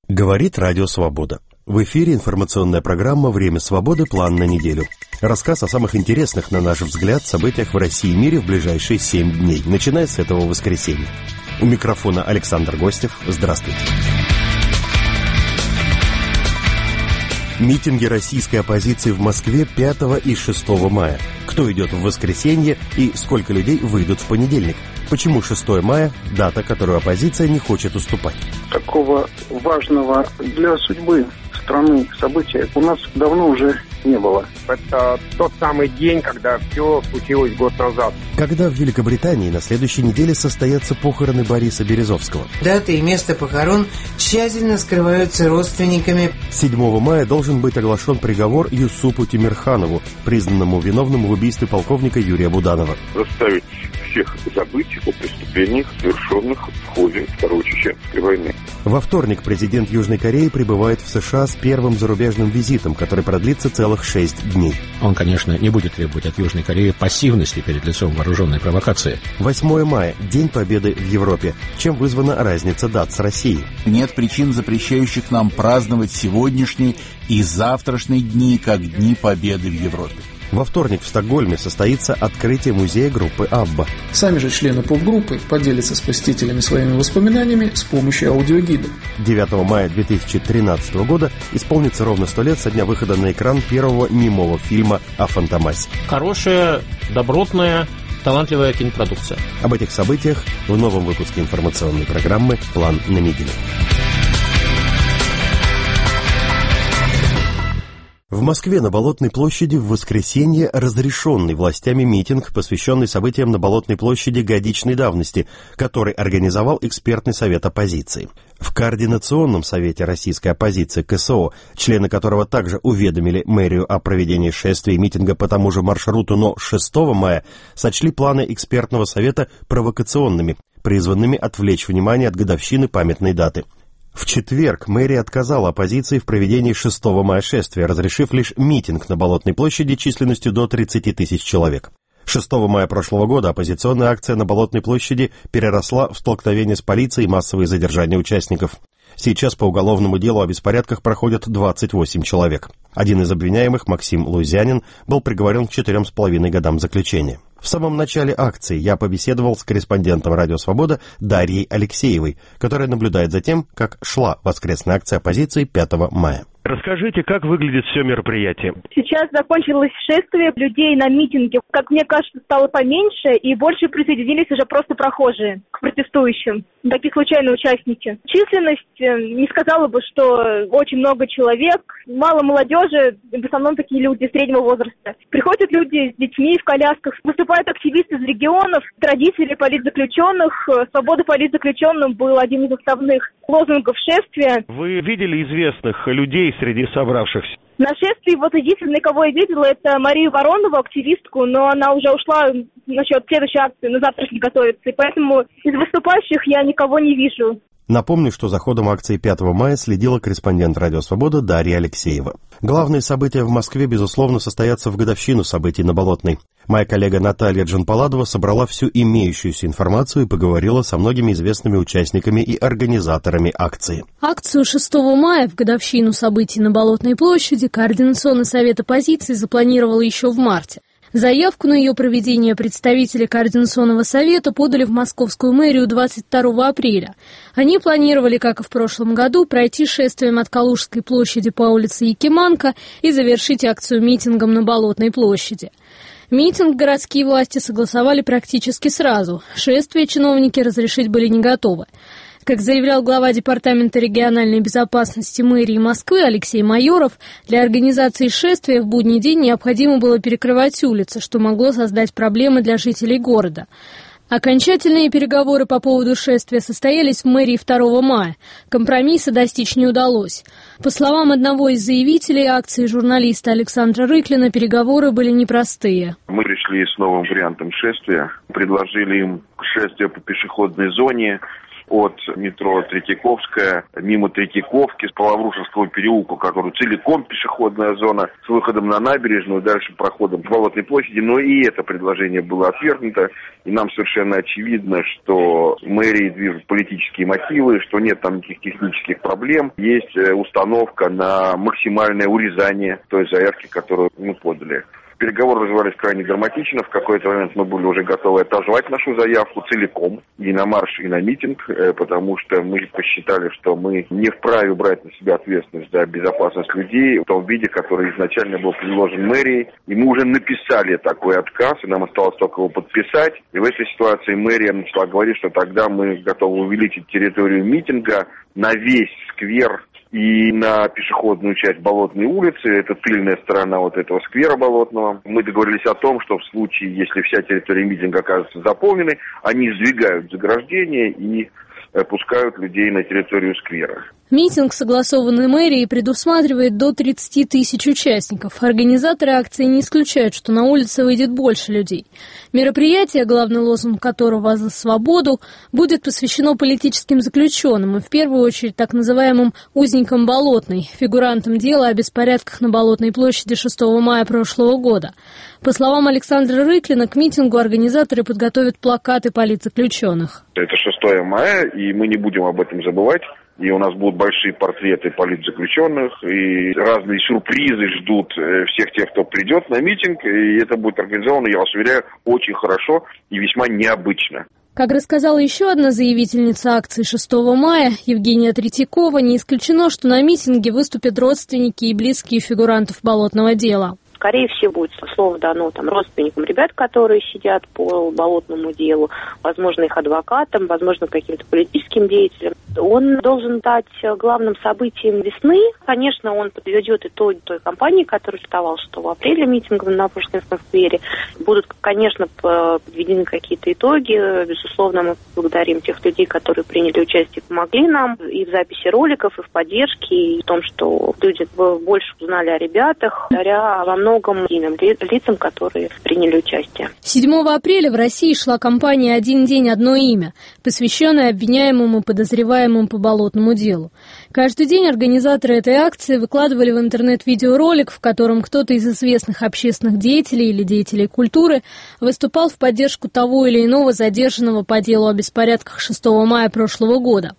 Говорит Радио Свобода. В эфире информационная программа «Время свободы. План на неделю». Рассказ о самых интересных, на наш взгляд, событиях в России и мире в ближайшие 7 дней, начиная с этого воскресенья. У микрофона Александр Гостев. Здравствуйте. Митинги российской оппозиции в Москве 5 и 6 мая. Кто идет в воскресенье и сколько людей выйдут в понедельник? Почему 6 мая – дата, которую оппозиция не хочет уступать? Такого важного для судьбы страны события у нас давно уже не было. Это тот самый день, когда все случилось год назад. Когда в Великобритании на следующей неделе состоятся похороны Бориса Березовского. Дата и место похорон тщательно скрываются родственниками. 7 мая должен быть оглашен приговор Юсупу Тимирханову, признанному виновным в убийстве полковника Юрия Буданова. Заставить всех забыть о преступлениях, совершенных в ходе Второй Чеченской войны. Во вторник президент Южной Кореи прибывает в США с первым зарубежным визитом, который продлится целых 6 дней. Он, конечно, не будет требовать от Южной Кореи пассивности перед лицом вооруженной провокации. 8 мая – День Победы в Европе. Чем вызвана разница дат с Россией? Нет причин, запрещающих нам праздновать сегодняшний и завтрашний дни как Дни Победы в Европе. Во вторник в Стокгольме состоится открытие музея группы «Абба». Сами же члены поп-группы поделятся с посетителями своими воспоминаниями с помощью аудиогида. 9 мая 2013 года исполнится ровно 100 лет со дня выхода на экран первого немого фильма о Фантомасе. Хорошая, добротная, талантливая кинопродукция. Об этих событиях в новом выпуске информационной программы «План на неделю». В Москве на Болотной площади в воскресенье разрешенный властями митинг, посвященный событиям на Болотной площади годичной давности, который организовал экспертный совет оппозиции. В Координационном совете российской оппозиции КСО, члены которого также уведомили мэрию о проведении шествия и митинга по тому же маршруту, но 6 мая, сочли планы экспертного совета провокационными, призванными отвлечь внимание от годовщины памятной даты. В четверг мэрия отказала оппозиции в проведении 6 мая шествия, разрешив лишь митинг на Болотной площади численностью до 30 тысяч человек. 6 мая прошлого года оппозиционная акция на Болотной площади переросла в столкновение с полицией и массовые задержания участников. Сейчас по уголовному делу о беспорядках проходят 28 человек. Один из обвиняемых, Максим Лузянин, был приговорен к 4,5 годам заключения. В самом начале акции я побеседовал с корреспондентом «Радио Свобода» Дарьей Алексеевой, которая наблюдает за тем, как шла воскресная акция оппозиции 5 мая. Расскажите, как выглядит все мероприятие? Сейчас закончилось шествие людей на митинге. Как мне кажется, стало поменьше, и больше присоединились уже просто прохожие к протестующим. Такие случайные участники. Численность, не сказала бы, что очень много человек. Мало молодежи, в основном такие люди среднего возраста. Приходят люди с детьми в колясках, выступают активисты из регионов, родители политзаключенных. «Свобода политзаключенным» был один из основных лозунгов шествия. Вы видели известных людей среди собравшихся? На шествии вот единственный, кого я видела, это Марию Воронову, активистку, но она уже ушла насчет следующей акции, на завтрашний готовится, и поэтому из выступающих я никого не вижу. Напомню, что за ходом акции 5 мая следила корреспондент «Радио Свобода» Дарья Алексеева. Главные события в Москве, безусловно, состоятся в годовщину событий на Болотной. Моя коллега Наталья Джанпаладова собрала всю имеющуюся информацию и поговорила со многими известными участниками и организаторами акции. Акцию 6 мая в годовщину событий на Болотной площади Координационный совет оппозиции запланировал еще в марте. Заявку на ее проведение представители Координационного совета подали в Московскую мэрию 22 апреля. Они планировали, как и в прошлом году, пройти шествием от Калужской площади по улице Якиманка и завершить акцию митингом на Болотной площади. Митинг городские власти согласовали практически сразу. Шествие чиновники разрешить были не готовы. Как заявлял глава Департамента региональной безопасности мэрии Москвы Алексей Майоров, для организации шествия в будний день необходимо было перекрывать улицы, что могло создать проблемы для жителей города. Окончательные переговоры по поводу шествия состоялись в мэрии 2 мая. Компромисса достичь не удалось. По словам одного из заявителей акции, журналиста Александра Рыклина, переговоры были непростые. Мы пришли с новым вариантом шествия, предложили им шествие по пешеходной зоне от метро Третьяковская, мимо Третьяковки, с Лаврушевского переулка, который целиком пешеходная зона, с выходом на набережную, дальше проходом к Болотной площади. Но и это предложение было отвергнуто. И нам совершенно очевидно, что мэрии движут политические мотивы, что нет там никаких технических проблем. Есть установка на максимальное урезание той заявки, которую мы подали. Переговоры развивались крайне драматично. В какой-то момент мы были уже готовы отозвать нашу заявку целиком, и на марш, и на митинг, потому что мы посчитали, что мы не вправе брать на себя ответственность за безопасность людей в том виде, который изначально был предложен мэрией. И мы уже написали такой отказ, и нам осталось только его подписать. И в этой ситуации мэрия начала говорить, что тогда мы готовы увеличить территорию митинга на весь сквер и на пешеходную часть Болотной улицы, это тыльная сторона вот этого сквера Болотного. Мы договорились о том, что в случае, если вся территория митинга окажется заполненной, они сдвигают заграждения и пускают людей на территорию сквера. Митинг, согласованный мэрией, предусматривает до 30 тысяч участников. Организаторы акции не исключают, что на улице выйдет больше людей. Мероприятие, главный лозунг которого «За свободу», будет посвящено политическим заключенным и в первую очередь так называемым узникам Болотной, фигурантам дела о беспорядках на Болотной площади 6 мая прошлого года. По словам Александра Рыклина, к митингу организаторы подготовят плакаты политзаключенных. Это 6 мая, и мы не будем об этом забывать. И у нас будут большие портреты политзаключенных, и разные сюрпризы ждут всех тех, кто придет на митинг. И это будет организовано, я вас уверяю, очень хорошо и весьма необычно. Как рассказала еще одна заявительница акции 6 мая, Евгения Третьякова, не исключено, что на митинге выступят родственники и близкие фигурантов болотного дела. Скорее всего, будет слово дано родственникам ребят, которые сидят по болотному делу, возможно, их адвокатам, возможно, каким-то политическим деятелям. Он должен стать главным событием весны. Конечно, он подведет итоги той кампании, которая стартовала 6 апреля митингом на Пушкинском сквере. Будут, конечно, подведены какие-то итоги. Безусловно, мы благодарим тех людей, которые приняли участие, помогли нам и в записи роликов, и в поддержке, и в том, что люди больше узнали о ребятах, благодаря во многом иным лицам, которые приняли участие. 7 апреля в России шла кампания «Один день, одно имя», посвященная обвиняемым и подозреваемым по болотному делу. Каждый день организаторы этой акции выкладывали в интернет видеоролик, в котором кто-то из известных общественных деятелей или деятелей культуры выступал в поддержку того или иного задержанного по делу о беспорядках 6 мая прошлого года.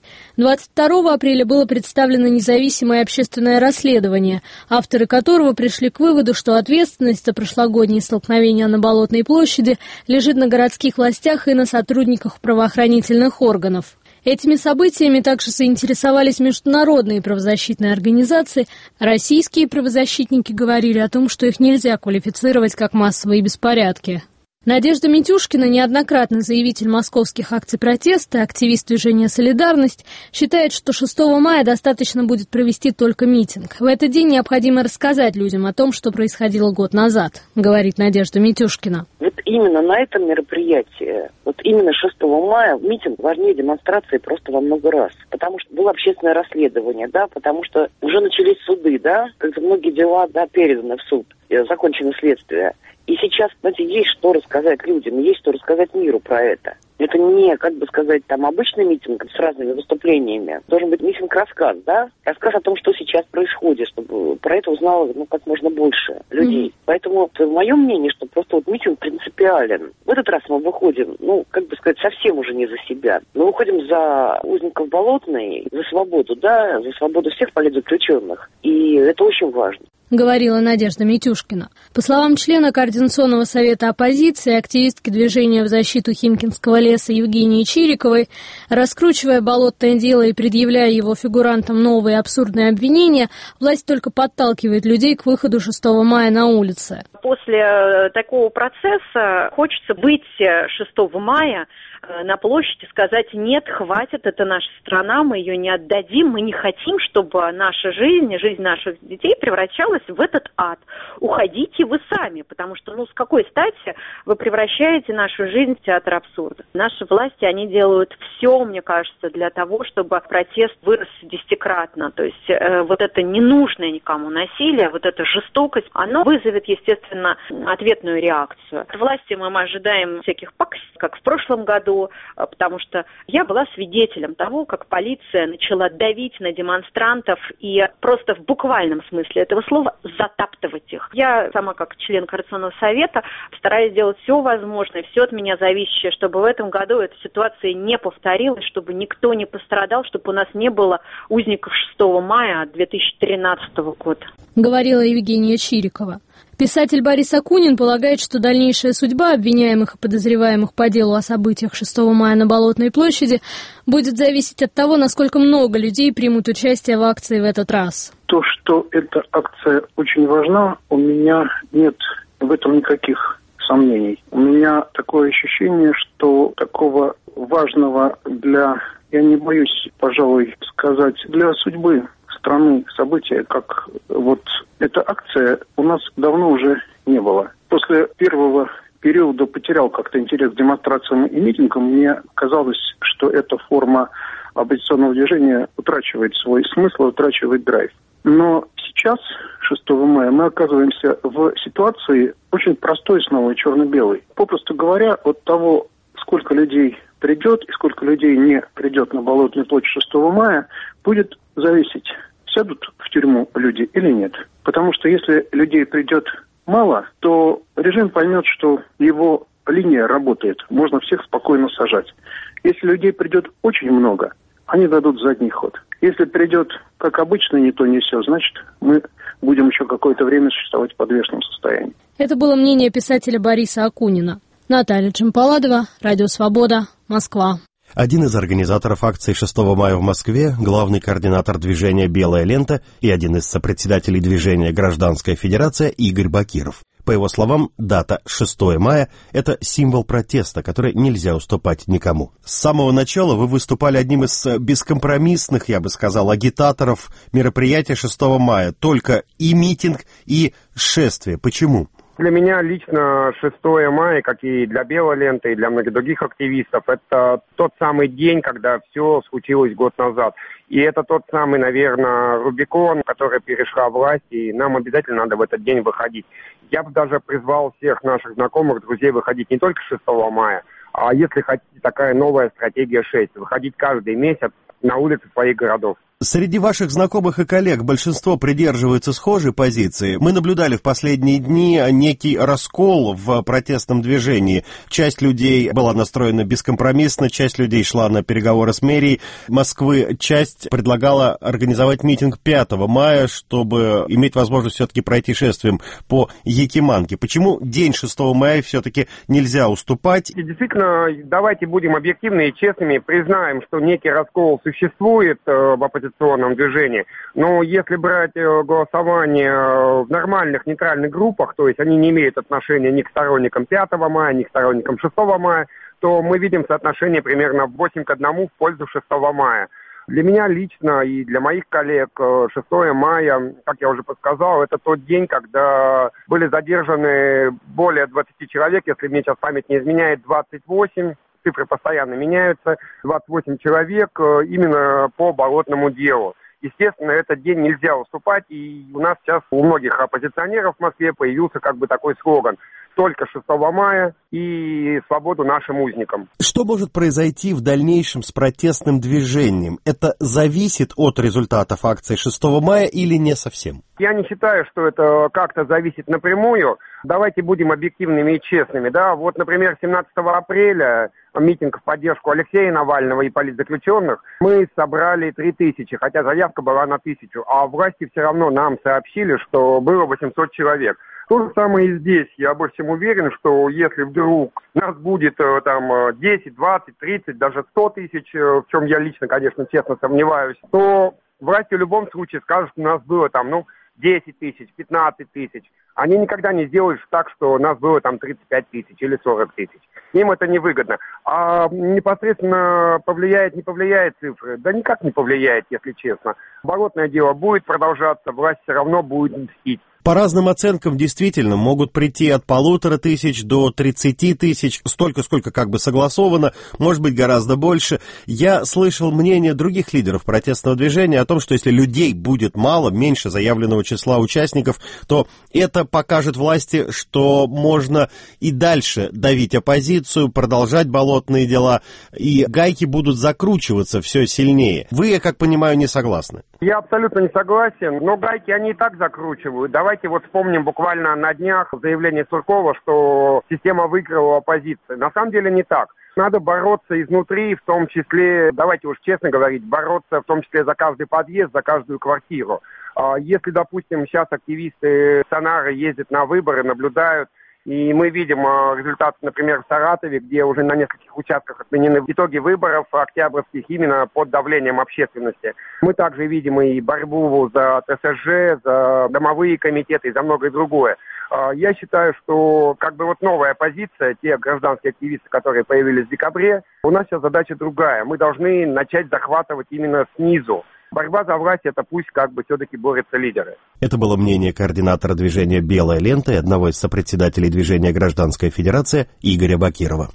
22 апреля было представлено независимое общественное расследование, авторы которого пришли к выводу, что ответственность за прошлогодние столкновения на Болотной площади лежит на городских властях и на сотрудниках правоохранительных органов. Этими событиями также заинтересовались международные правозащитные организации. Российские правозащитники говорили о том, что их нельзя квалифицировать как массовые беспорядки. Надежда Митюшкина, неоднократно заявитель московских акций протеста, активист движения «Солидарность», считает, что 6 мая достаточно будет провести только митинг. В этот день необходимо рассказать людям о том, что происходило год назад, говорит Надежда Митюшкина. Вот именно на этом мероприятии, вот именно 6 мая митинг важнее демонстрации просто во много раз. Потому что было общественное расследование, да, потому что уже начались суды, да, когда многие дела, да, переданы в суд, закончено следствие. И сейчас, знаете, есть что рассказать людям, есть что рассказать миру про это. Это не, как бы сказать, там обычный митинг с разными выступлениями. Должен быть митинг-рассказ, да? Рассказ о том, что сейчас происходит, чтобы про это узнало, как можно больше людей. Поэтому мое мнение, что просто вот митинг принципиален. В этот раз мы выходим, как бы сказать, совсем уже не за себя. Мы выходим за узников Болотной, за свободу, да, за свободу всех политзаключенных. И это очень важно. Говорила Надежда Митюшкина. По словам члена Координационного совета оппозиции, активистки движения в защиту Химкинского леса Евгении Чириковой, раскручивая болотное дело и предъявляя его фигурантам новые абсурдные обвинения, власть только подталкивает людей к выходу 6 мая на улицы. После такого процесса хочется быть 6 мая на площади, сказать: нет, хватит, это наша страна, мы ее не отдадим, мы не хотим, чтобы наша жизнь наших детей превращалась в этот ад. Уходите вы сами, потому что, с какой стати вы превращаете нашу жизнь в театр абсурда? Наши власти, они делают все, мне кажется, для того, чтобы протест вырос десятикратно. То есть вот это ненужное никому насилие, вот эта жестокость, оно вызовет, естественно, ответную реакцию. От власти мы ожидаем всяких пакостей, как в прошлом году, году, потому что я была свидетелем того, как полиция начала давить на демонстрантов и просто в буквальном смысле этого слова затаптывать их. Я сама, как член Координационного совета, стараюсь сделать все возможное, все от меня зависящее, чтобы в этом году эта ситуация не повторилась, чтобы никто не пострадал, чтобы у нас не было узников 6 мая 2013 года. Говорила Евгения Чирикова. Писатель Борис Акунин полагает, что дальнейшая судьба обвиняемых и подозреваемых по делу о событиях 6 мая на Болотной площади будет зависеть от того, насколько много людей примут участие в акции в этот раз. То, что эта акция очень важна, у меня нет в этом никаких сомнений. У меня такое ощущение, что такого важного для, я не боюсь, пожалуй, сказать, для судьбы страны события, как вот эта акция, у нас давно уже не было. После первого периода потерял как-то интерес к демонстрациям и митингам. Мне казалось, что эта форма оппозиционного движения утрачивает свой смысл, утрачивает драйв. Но сейчас, 6 мая, мы оказываемся в ситуации очень простой снова и черно-белой. Попросту говоря, от того, сколько людей придет и сколько людей не придет на Болотную площадь 6 мая, будет зависеть, сядут в тюрьму люди или нет. Потому что если людей придет мало, то режим поймет, что его линия работает, можно всех спокойно сажать. Если людей придет очень много, они дадут задний ход. Если придет, как обычно, ни то, ни сё, значит, мы будем еще какое-то время существовать в подвешенном состоянии. Это было мнение писателя Бориса Акунина. Наталья Джампаладова, Радио Свобода, Москва. Один из организаторов акции 6 мая в Москве, главный координатор движения «Белая лента» и один из сопредседателей движения «Гражданская федерация» Игорь Бакиров. По его словам, дата 6 мая – это символ протеста, который нельзя уступать никому. С самого начала вы выступали одним из бескомпромиссных, я бы сказал, агитаторов мероприятия 6 мая. Только и митинг, и шествие. Почему? Для меня лично 6 мая, как и для Белой ленты, и для многих других активистов, это тот самый день, когда все случилось год назад. И это тот самый, наверное, Рубикон, который перешла власть, и нам обязательно надо в этот день выходить. Я бы даже призвал всех наших знакомых, друзей выходить не только 6 мая, а если хотите, такая новая стратегия 6, выходить каждый месяц на улицы своих городов. Среди ваших знакомых и коллег большинство придерживаются схожей позиции. Мы наблюдали в последние дни некий раскол в протестном движении. Часть людей была настроена бескомпромиссно, часть людей шла на переговоры с мэрией Москвы, часть предлагала организовать митинг 5 мая, чтобы иметь возможность все-таки пройти шествием по Якиманке. Почему день 6 мая все-таки нельзя уступать? И действительно, давайте будем объективны и честными, признаем, что некий раскол существует в оппозиционном движении. Но если брать голосование в нормальных нейтральных группах, то есть они не имеют отношения ни к сторонникам 5 мая, ни к сторонникам 6 мая, то мы видим соотношение примерно 8:1 в пользу 6 мая. Для меня лично и для моих коллег 6 мая, как я уже подсказал, это тот день, когда были задержаны более 20 человек, если мне сейчас память не изменяет, 28, цифры постоянно меняются, 28 человек именно по болотному делу. Естественно, этот день нельзя уступать, и у нас сейчас у многих оппозиционеров в Москве появился как бы такой слоган: только 6 мая и свободу нашим узникам. Что может произойти в дальнейшем с протестным движением? Это зависит от результатов акции 6 мая или не совсем? Я не считаю, что это как-то зависит напрямую. Давайте будем объективными и честными. Да? Вот, например, 17 апреля митинг в поддержку Алексея Навального и политзаключенных мы собрали 3000, хотя заявка была на 1000, а власти все равно нам сообщили, что было 800 человек. То же самое и здесь. Я больше чем уверен, что если вдруг нас будет там 10, 20, 30, даже 100 тысяч, в чем я лично, конечно, честно сомневаюсь, то власти в любом случае скажут, что у нас было там, 10 тысяч, 15 тысяч. Они никогда не сделают так, что у нас было там 35 тысяч или 40 тысяч. Им это невыгодно. А непосредственно повлияет, не повлияет цифры? Да никак не повлияет, если честно. Болотное дело будет продолжаться, власть все равно будет мстить. По разным оценкам, действительно, могут прийти от 1500 до 30 тысяч, столько, сколько как бы согласовано, может быть, гораздо больше. Я слышал мнение других лидеров протестного движения о том, что если людей будет мало, меньше заявленного числа участников, то это покажет власти, что можно и дальше давить оппозицию, продолжать болотные дела, и гайки будут закручиваться все сильнее. Вы, я как понимаю, не согласны? Я абсолютно не согласен, но гайки они и так закручивают. Давайте вот вспомним буквально на днях заявление Суркова, что система выиграла у оппозиции. На самом деле не так. Надо бороться изнутри, в том числе, давайте уж честно говорить, бороться в том числе за каждый подъезд, за каждую квартиру. Если, допустим, сейчас активисты Сонара ездят на выборы, наблюдают, и мы видим результат, например, в Саратове, где уже на нескольких участках отменены итоги выборов октябрьских именно под давлением общественности. Мы также видим и борьбу за ТСЖ, за домовые комитеты и за многое другое. Я считаю, что как бы вот новая позиция, те гражданские активисты, которые появились в декабре, у нас сейчас задача другая. Мы должны начать захватывать именно снизу. Борьба за власть, это пусть как бы все-таки борются лидеры. Это было мнение координатора движения «Белая лента» и одного из сопредседателей движения «Гражданская федерация» Игоря Бакирова.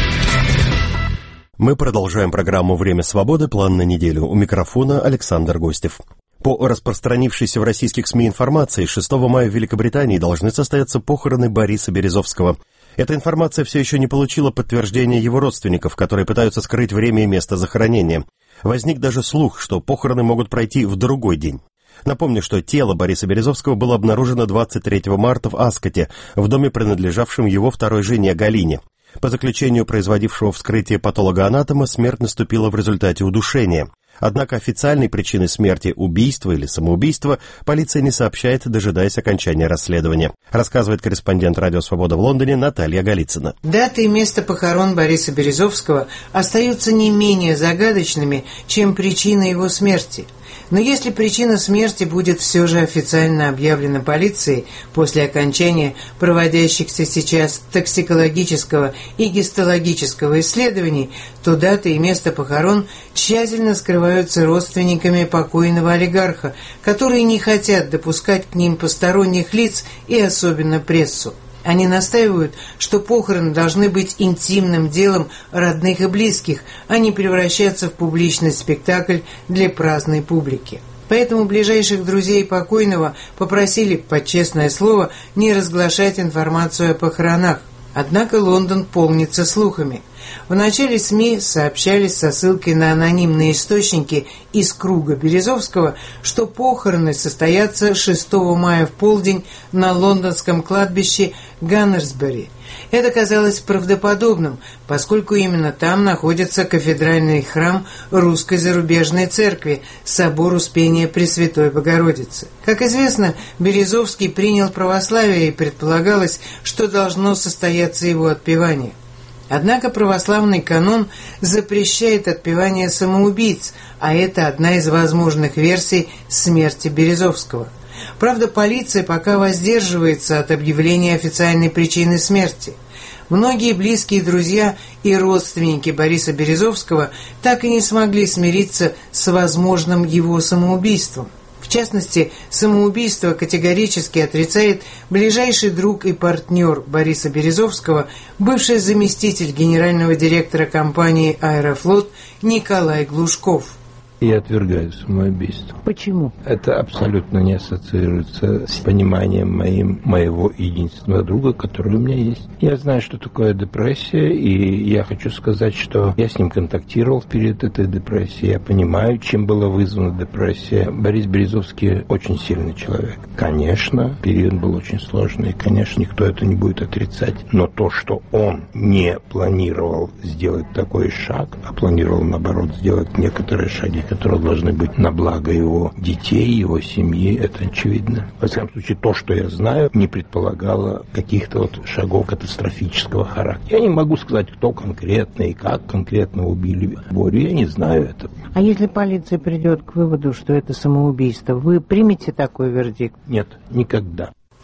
Мы продолжаем программу «Время свободы. План на неделю». У микрофона Александр Гостев. По распространившейся в российских СМИ информации, 6 мая в Великобритании должны состояться похороны Бориса Березовского. Эта информация все еще не получила подтверждения его родственников, которые пытаются скрыть время и место захоронения. Возник даже слух, что похороны могут пройти в другой день. Напомню, что тело Бориса Березовского было обнаружено 23 марта в Аскоте, в доме, принадлежавшем его второй жене Галине. По заключению производившего вскрытие патолога-анатома, смерть наступила в результате удушения. Однако официальной причины смерти, убийства или самоубийства, полиция не сообщает, дожидаясь окончания расследования. Рассказывает корреспондент «Радио Свобода» в Лондоне Наталья Голицына. Дата и место похорон Бориса Березовского остаются не менее загадочными, чем причина его смерти. Но если причина смерти будет все же официально объявлена полицией после окончания проводящихся сейчас токсикологического и гистологического исследований, то дата и место похорон тщательно скрываются родственниками покойного олигарха, которые не хотят допускать к ним посторонних лиц и особенно прессу. Они настаивают, что похороны должны быть интимным делом родных и близких, а не превращаться в публичный спектакль для праздной публики. Поэтому ближайших друзей покойного попросили, под честное слово, не разглашать информацию о похоронах. Однако Лондон полнится слухами. В начале СМИ сообщались со ссылкой на анонимные источники из круга Березовского, что похороны состоятся 6 мая в полдень на лондонском кладбище Ганнерсбери. Это казалось правдоподобным, поскольку именно там находится кафедральный храм Русской зарубежной церкви, собор Успения Пресвятой Богородицы. Как известно, Березовский принял православие, и предполагалось, что должно состояться его отпевание. Однако православный канон запрещает отпевание самоубийц, а это одна из возможных версий смерти Березовского. Правда, полиция пока воздерживается от объявления официальной причины смерти. Многие близкие друзья и родственники Бориса Березовского так и не смогли смириться с возможным его самоубийством. В частности, самоубийство категорически отрицает ближайший друг и партнер Бориса Березовского, бывший заместитель генерального директора компании «Аэрофлот» Николай Глушков. Я отвергаю самоубийство. Почему? Это абсолютно не ассоциируется с пониманием моего единственного друга, который у меня есть. Я знаю, что такое депрессия, и я хочу сказать, что я с ним контактировал перед этой депрессией. Я понимаю, чем была вызвана депрессия. Борис Березовский очень сильный человек. Конечно, период был очень сложный, конечно, никто это не будет отрицать. Но то, что он не планировал сделать такой шаг, а планировал, наоборот, сделать некоторые шаги, которые должны быть на благо его детей, его семьи, это очевидно. Во всяком случае, то, что я знаю, не предполагало каких-то шагов катастрофического характера. Я не могу сказать, кто конкретно и как конкретно убили Борю, я не знаю этого. А если полиция придет к выводу, что это самоубийство, вы примете такой вердикт? Нет, никогда.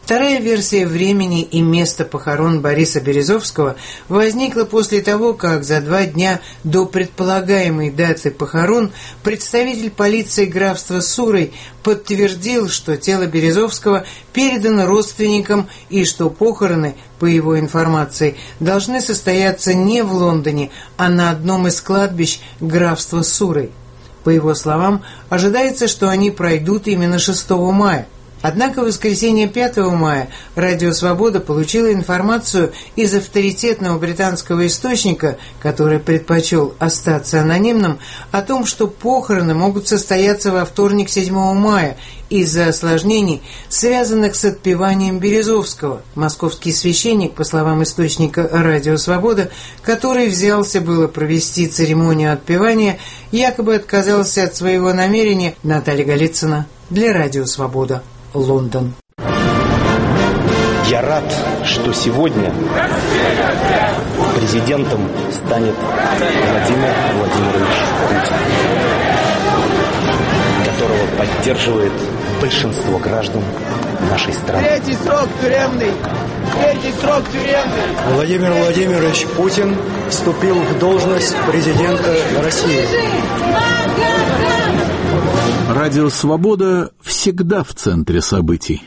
Вторая версия времени и места похорон Бориса Березовского возникла после того, как за 2 дня до предполагаемой даты похорон представитель полиции графства Сурой подтвердил, что тело Березовского передано родственникам и что похороны, по его информации, должны состояться не в Лондоне, а на одном из кладбищ графства Сурой. По его словам, ожидается, что они пройдут именно 6 мая. Однако в воскресенье 5 мая Радио Свобода получила информацию из авторитетного британского источника, который предпочел остаться анонимным, о том, что похороны могут состояться во вторник 7 мая из-за осложнений, связанных с отпеванием Березовского. Московский священник, по словам источника Радио Свобода, который взялся было провести церемонию отпевания, якобы отказался от своего намерения. Наталья Голицына для Радио Свобода. Лондон. Я рад, что сегодня президентом станет Владимир Владимирович Путин, которого поддерживает большинство граждан нашей страны. Третий срок тюремный! Владимир Владимирович Путин вступил в должность президента России. Радио «Свобода» всегда в центре событий.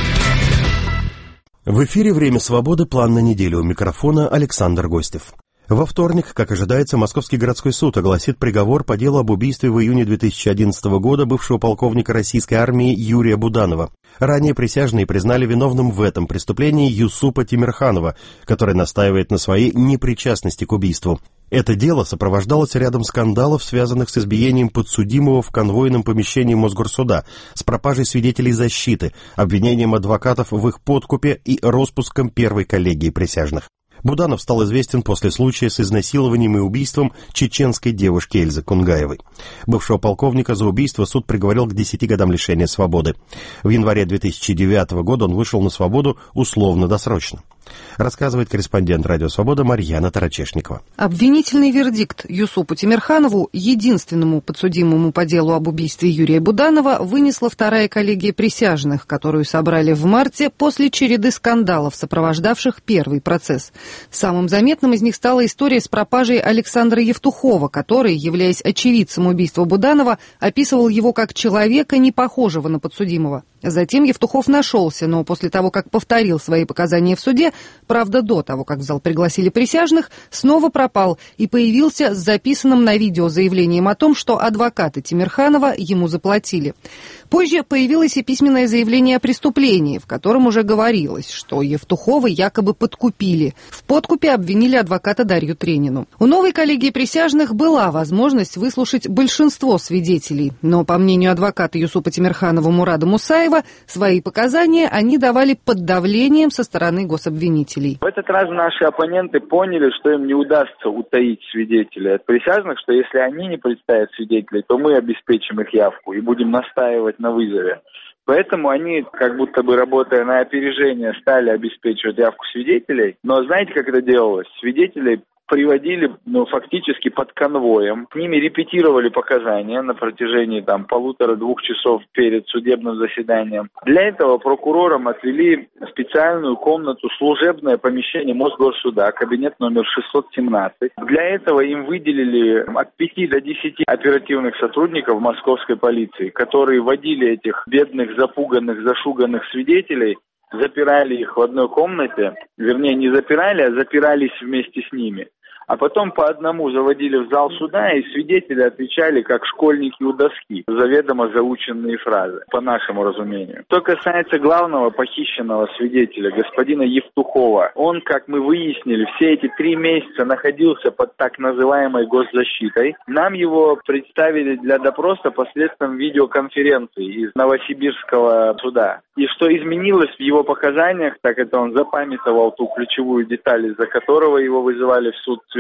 В эфире «Время свободы», план на неделю. У микрофона Александр Гостев. Во вторник, как ожидается, Московский городской суд огласит приговор по делу об убийстве в июне 2011 года бывшего полковника российской армии Юрия Буданова. Ранее присяжные признали виновным в этом преступлении Юсупа Тимирханова, который настаивает на своей непричастности к убийству. Это дело сопровождалось рядом скандалов, связанных с избиением подсудимого в конвойном помещении Мосгорсуда, с пропажей свидетелей защиты, обвинением адвокатов в их подкупе и распуском первой коллегии присяжных. Буданов стал известен после случая с изнасилованием и убийством чеченской девушки Эльзы Кунгаевой. Бывшего полковника за убийство суд приговорил к 10 годам лишения свободы. В январе 2009 года он вышел на свободу условно-досрочно. Рассказывает корреспондент «Радио Свобода» Марьяна Тарачешникова. Обвинительный вердикт Юсупу Тимирханову, единственному подсудимому по делу об убийстве Юрия Буданова, вынесла вторая коллегия присяжных, которую собрали в марте после череды скандалов, сопровождавших первый процесс. Самым заметным из них стала история с пропажей Александра Евтухова, который, являясь очевидцем убийства Буданова, описывал его как человека, не похожего на подсудимого. Затем Евтухов нашелся, но после того, как повторил свои показания в суде, правда, до того, как в зал пригласили присяжных, снова пропал и появился с записанным на видео заявлением о том, что адвокаты Тимирханова ему заплатили. Позже появилось и письменное заявление о преступлении, в котором уже говорилось, что Евтухова якобы подкупили. В подкупе обвинили адвоката Дарью Тренину. У новой коллегии присяжных была возможность выслушать большинство свидетелей, но, по мнению адвоката Юсупа Тимирханова Мурада Мусаева, свои показания они давали под давлением со стороны гособвинителей. В этот раз наши оппоненты поняли, что им не удастся утаить свидетелей от присяжных, что если они не представят свидетелей, то мы обеспечим их явку и будем настаивать на вызове. Поэтому они, как будто бы работая на опережение, стали обеспечивать явку свидетелей. Но знаете, как это делалось? Свидетелей приводили, фактически под конвоем. С ними репетировали показания на протяжении 1,5-2 часов перед судебным заседанием. Для этого прокурорам отвели специальную комнату, служебное помещение Мосгорсуда, кабинет номер 617. Для этого им выделили от 5 до 10 оперативных сотрудников московской полиции, которые водили этих бедных, запуганных, зашуганных свидетелей, запирали их в одной комнате, вернее, не запирали, а запирались вместе с ними. А потом по одному заводили в зал суда, и свидетели отвечали, как школьники у доски, заведомо заученные фразы, по нашему разумению. Что касается главного похищенного свидетеля, господина Евтухова, он, как мы выяснили, все эти 3 месяца находился под так называемой госзащитой. Нам его представили для допроса посредством видеоконференции из Новосибирского суда. И что изменилось в его показаниях, так это он запамятовал ту ключевую деталь, из-за которого его вызывали в суд,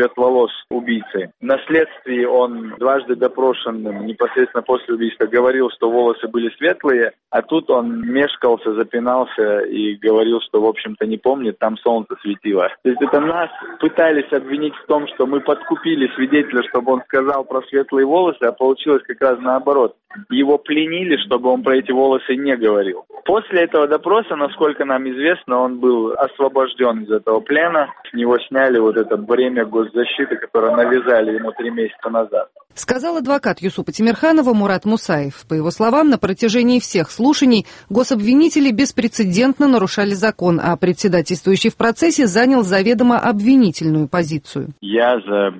цвет волос убийцы. На следствии он дважды допрошенным непосредственно после убийства говорил, что волосы были светлые, а тут он мешкался, запинался и говорил, что, в общем-то, не помнит, там солнце светило. То есть это нас пытались обвинить в том, что мы подкупили свидетеля, чтобы он сказал про светлые волосы, а получилось как раз наоборот. Его пленили, чтобы он про эти волосы не говорил. После этого допроса, насколько нам известно, он был освобожден из этого плена. С него сняли вот это бремя госзащиты, которое навязали ему 3 месяца назад. Сказал адвокат Юсупа Тимирханова Мурат Мусаев. По его словам, на протяжении всех слушаний гособвинители беспрецедентно нарушали закон, а председательствующий в процессе занял заведомо обвинительную позицию. Я за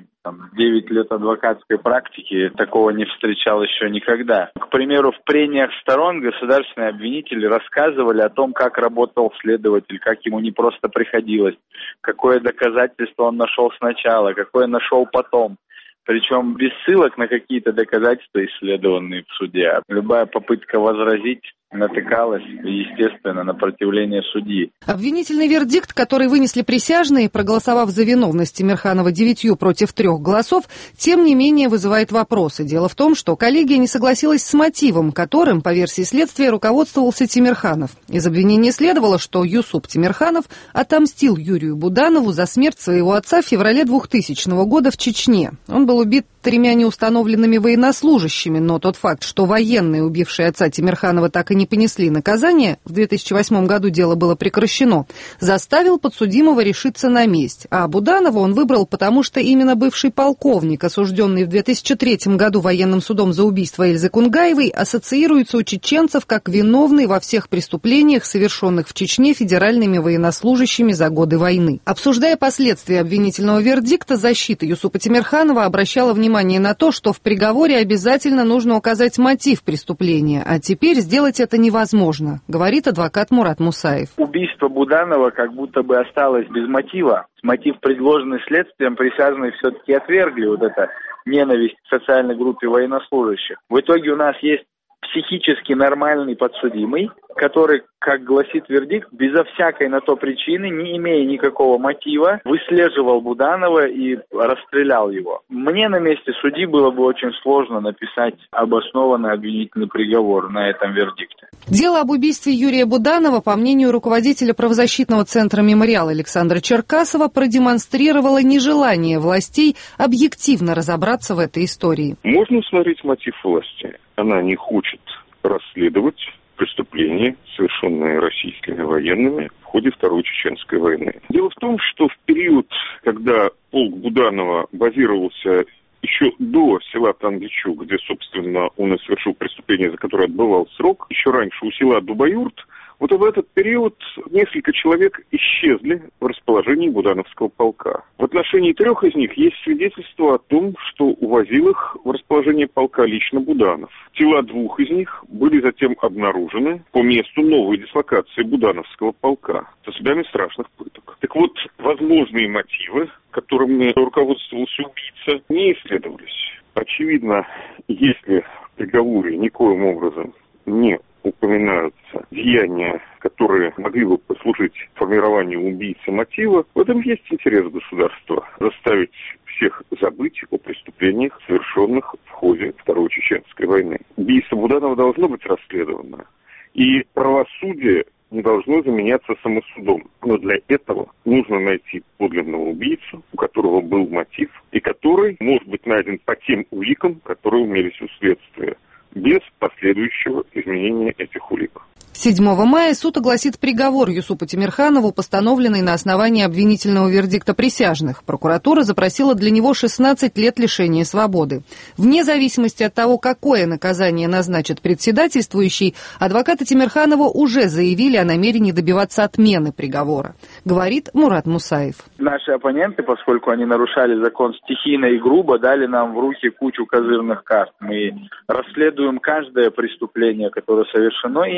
9 лет адвокатской практики такого не встречал еще никогда. К примеру, в прениях сторон государственные обвинители рассказывали о том, как работал следователь, как ему не просто приходилось, какое доказательство он нашел сначала, какое нашел потом. Причем без ссылок на какие-то доказательства, исследованные в суде. Любая попытка возразить натыкалась, естественно, на противление судьи. Обвинительный вердикт, который вынесли присяжные, проголосовав за виновность Тимирханова 9 против 3 голосов, тем не менее вызывает вопросы. Дело в том, что коллегия не согласилась с мотивом, которым, по версии следствия, руководствовался Тимирханов. Из обвинения следовало, что Юсуп Тимирханов отомстил Юрию Буданову за смерть своего отца в феврале 2000 года в Чечне. Он был убит 3 неустановленными военнослужащими, но тот факт, что военные, убившие отца Тимирханова, так и не понесли наказание, в 2008 году дело было прекращено, заставил подсудимого решиться на месть. А Буданова он выбрал, потому что именно бывший полковник, осужденный в 2003 году военным судом за убийство Эльзы Кунгаевой, ассоциируется у чеченцев как виновный во всех преступлениях, совершенных в Чечне федеральными военнослужащими за годы войны. Обсуждая последствия обвинительного вердикта, защита Юсупа Тимирханова обращала внимание на то, что в приговоре обязательно нужно указать мотив преступления, а теперь сделать это невозможно, говорит адвокат Мурат Мусаев. Убийство Буданова как будто бы осталось без мотива. Мотив, предложенный следствием, присяжные все-таки отвергли, вот эта ненависть к социальной группе военнослужащих. В итоге у нас есть психически нормальный подсудимый, который, как гласит вердикт, безо всякой на то причины, не имея никакого мотива, выслеживал Буданова и расстрелял его. Мне на месте судьи было бы очень сложно написать обоснованный обвинительный приговор на этом вердикте. Дело об убийстве Юрия Буданова, по мнению руководителя правозащитного центра «Мемориал» Александра Черкасова, продемонстрировало нежелание властей объективно разобраться в этой истории. Можно усмотреть мотив власти. Она не хочет расследовать преступления, совершенные российскими военными в ходе Второй Чеченской войны. Дело в том, что в период, когда полк Буданова базировался еще до села Тангичу, где, собственно, он и совершил преступление, за которое отбывал срок, еще раньше у села Дубаюрт, вот в этот период несколько человек исчезли в расположении Будановского полка. В отношении 3 из них есть свидетельство о том, что увозил их в расположение полка лично Буданов. Тела 2 из них были затем обнаружены по месту новой дислокации Будановского полка со следами страшных пыток. Так вот, возможные мотивы, которыми руководствовался убийца, не исследовались. Очевидно, если в приговоре никоим образом не упоминаются деяния, которые могли бы послужить формированию убийцы мотива, в этом есть интерес государства заставить всех забыть о преступлениях, совершенных в ходе Второй Чеченской войны. Убийство Буданова должно быть расследовано, и правосудие не должно заменяться самосудом. Но для этого нужно найти подлинного убийцу, у которого был мотив, и который может быть найден по тем уликам, которые имелись у следствия, без последующего изменения этих улик. 7 мая суд огласит приговор Юсупу Тимирханову, постановленный на основании обвинительного вердикта присяжных. Прокуратура запросила для него 16 лет лишения свободы. Вне зависимости от того, какое наказание назначит председательствующий, адвокаты Тимирханова уже заявили о намерении добиваться отмены приговора, говорит Мурат Мусаев. Наши оппоненты, поскольку они нарушали закон стихийно и грубо, дали нам в руки кучу козырных карт. Мы расследуем каждое преступление, которое совершено ими, и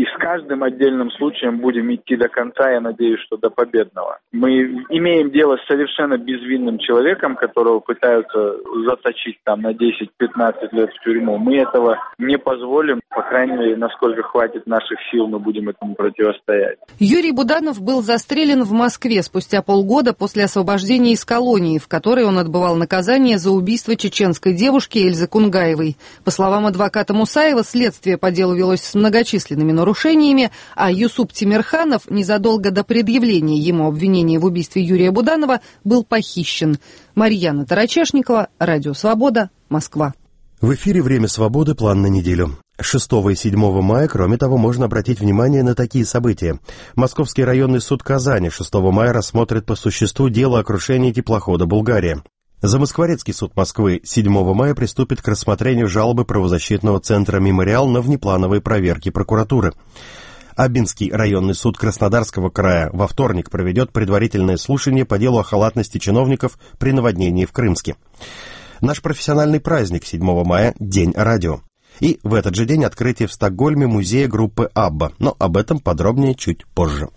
с каждым отдельным случаем будем идти до конца, я надеюсь, что до победного. Мы имеем дело с совершенно безвинным человеком, которого пытаются заточить там на 10-15 лет в тюрьму. Мы этого не позволим, по крайней мере, насколько хватит наших сил, мы будем этому противостоять. Юрий Буданов был застрелен в Москве спустя полгода после освобождения из колонии, в которой он отбывал наказание за убийство чеченской девушки Эльзы Кунгаевой. По словам адвоката Мусаева, следствие по делу велось с многочисленными нарушениями, а Юсуп Тимирханов незадолго до предъявления ему обвинения в убийстве Юрия Буданова был похищен. Марьяна Тарачешникова, Радио Свобода, Москва. В эфире «Время свободы. План на неделю». 6 и 7 мая, кроме того, можно обратить внимание на такие события. Московский районный суд Казани 6 мая рассмотрит по существу дело о крушении теплохода «Булгария». Замоскворецкий суд Москвы 7 мая приступит к рассмотрению жалобы правозащитного центра «Мемориал» на внеплановые проверки прокуратуры. Абинский районный суд Краснодарского края во вторник проведет предварительное слушание по делу о халатности чиновников при наводнении в Крымске. Наш профессиональный праздник 7 мая – День радио. И в этот же день открытие в Стокгольме музея группы Абба, но об этом подробнее чуть позже.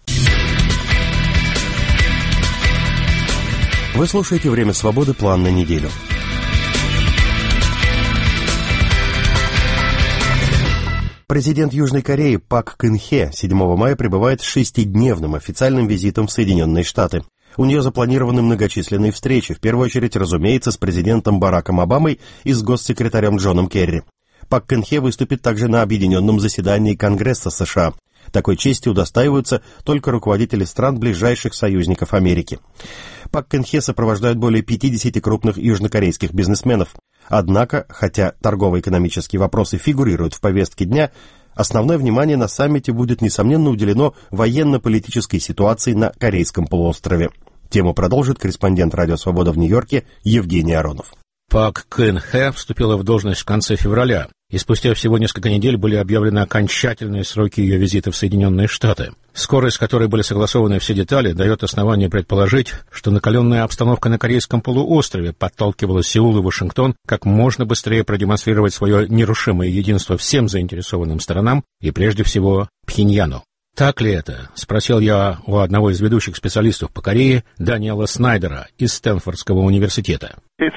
Вы слушаете «Время свободы. План на неделю». Президент Южной Кореи Пак Кын Хе 7 мая прибывает с 6-дневным официальным визитом в Соединенные Штаты. У нее запланированы многочисленные встречи, в первую очередь, разумеется, с президентом Бараком Обамой и с госсекретарем Джоном Керри. Пак Кын Хе выступит также на объединенном заседании Конгресса США. Такой чести удостаиваются только руководители стран, ближайших союзников Америки. Пак Кын Хе сопровождают более 50 крупных южнокорейских бизнесменов. Однако, хотя торгово-экономические вопросы фигурируют в повестке дня, основное внимание на саммите будет, несомненно, уделено военно-политической ситуации на Корейском полуострове. Тему продолжит корреспондент «Радио Свобода» в Нью-Йорке Евгений Аронов. Пак Кын Хе вступила в должность в конце февраля, и спустя всего несколько недель были объявлены окончательные сроки ее визита в Соединенные Штаты. Скорость, с которой были согласованы все детали, дает основание предположить, что накаленная обстановка на Корейском полуострове подталкивала Сеул и Вашингтон как можно быстрее продемонстрировать свое нерушимое единство всем заинтересованным сторонам и прежде всего Пхеньяну. «Так ли это?» — спросил я у одного из ведущих специалистов по Корее, Даниэла Снайдера из Стэнфордского университета.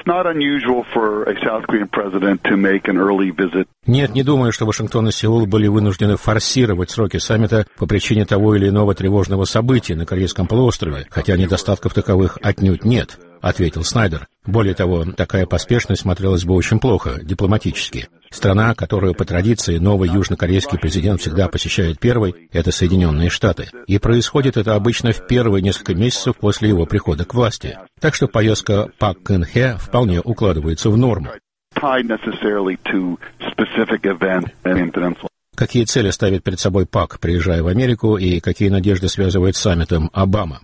Нет, не думаю, что Вашингтон и Сеул были вынуждены форсировать сроки саммита по причине того или иного тревожного события на Корейском полуострове, хотя недостатков таковых отнюдь нет, — ответил Снайдер. Более того, такая поспешность смотрелась бы очень плохо, дипломатически. Страна, которую по традиции новый южнокорейский президент всегда посещает первой, это Соединенные Штаты. И происходит это обычно в первые несколько месяцев после его прихода к власти. Так что поездка Пак Кын Хе вполне укладывается в норму. Какие цели ставит перед собой Пак, приезжая в Америку, и какие надежды связывает с саммитом Обама?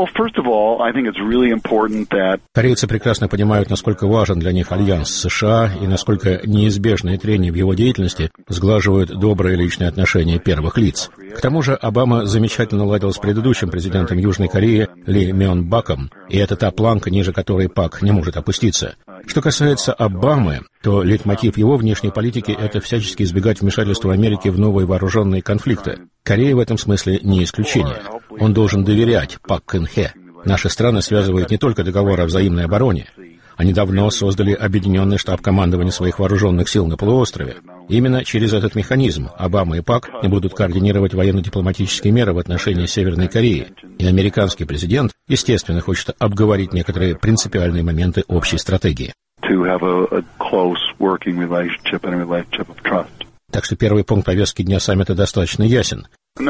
Корейцы прекрасно понимают, насколько важен для них альянс с США и насколько неизбежные трения в его деятельности сглаживают добрые личные отношения первых лиц. К тому же Обама замечательно ладил с предыдущим президентом Южной Кореи Ли Мён Баком, и это та планка, ниже которой Пак не может опуститься. Что касается Обамы, то лейтмотив его внешней политики — это всячески избегать вмешательства Америки в новые вооруженные конфликты. Корея в этом смысле не исключение. Он должен доверять Пак Кын Хе. Наши страны связывают не только договор о взаимной обороне. Они давно создали объединенный штаб командования своих вооруженных сил на полуострове. Именно через этот механизм Обама и Пак будут координировать военно-дипломатические меры в отношении Северной Кореи. И американский президент, естественно, хочет обговорить некоторые принципиальные моменты общей стратегии. Так что первый пункт повестки дня саммита достаточно ясен.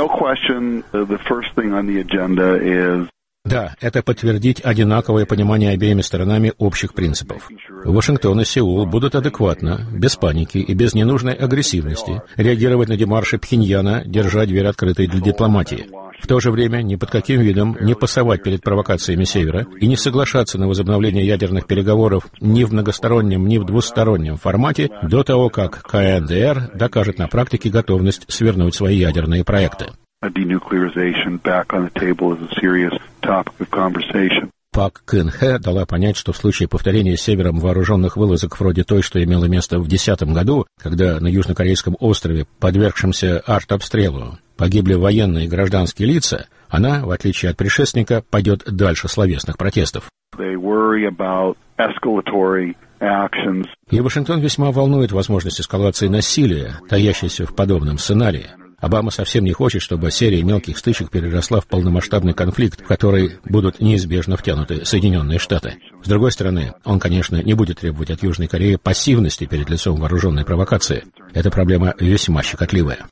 Да, это подтвердить одинаковое понимание обеими сторонами общих принципов. Вашингтон и Сеул будут адекватно, без паники и без ненужной агрессивности реагировать на демарши Пхеньяна, держа дверь открытой для дипломатии. В то же время ни под каким видом не пасовать перед провокациями Севера и не соглашаться на возобновление ядерных переговоров ни в многостороннем, ни в двустороннем формате до того, как КНДР докажет на практике готовность свернуть свои ядерные проекты. Пак Кын Хе дала понять, что в случае повторения Севером вооруженных вылазок вроде той, что имело место в 2010 году, когда на южнокорейском острове, подвергшемся артобстрелу, погибли военные и гражданские лица, она, в отличие от предшественника, пойдет дальше словесных протестов. И Вашингтон весьма волнует возможность эскалации насилия, таящейся в подобном сценарии. Обама совсем не хочет, чтобы серия мелких стычек переросла в полномасштабный конфликт, в который будут неизбежно втянуты Соединенные Штаты. С другой стороны, он, конечно, не будет требовать от Южной Кореи пассивности перед лицом вооруженной провокации. Эта проблема весьма щекотливая.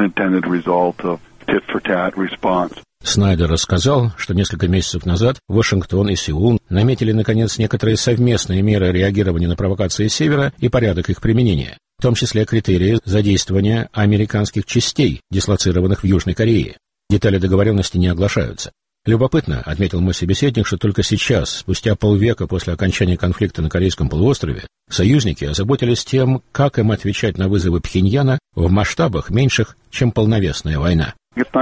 Снайдер рассказал, что несколько месяцев назад Вашингтон и Сеул наметили, наконец, некоторые совместные меры реагирования на провокации Севера и порядок их применения, в том числе критерии задействования американских частей, дислоцированных в Южной Корее. Детали договоренности не оглашаются. Любопытно, отметил мой собеседник, что только сейчас, спустя полвека после окончания конфликта на Корейском полуострове, союзники озаботились тем, как им отвечать на вызовы Пхеньяна в масштабах меньших, чем полновесная война.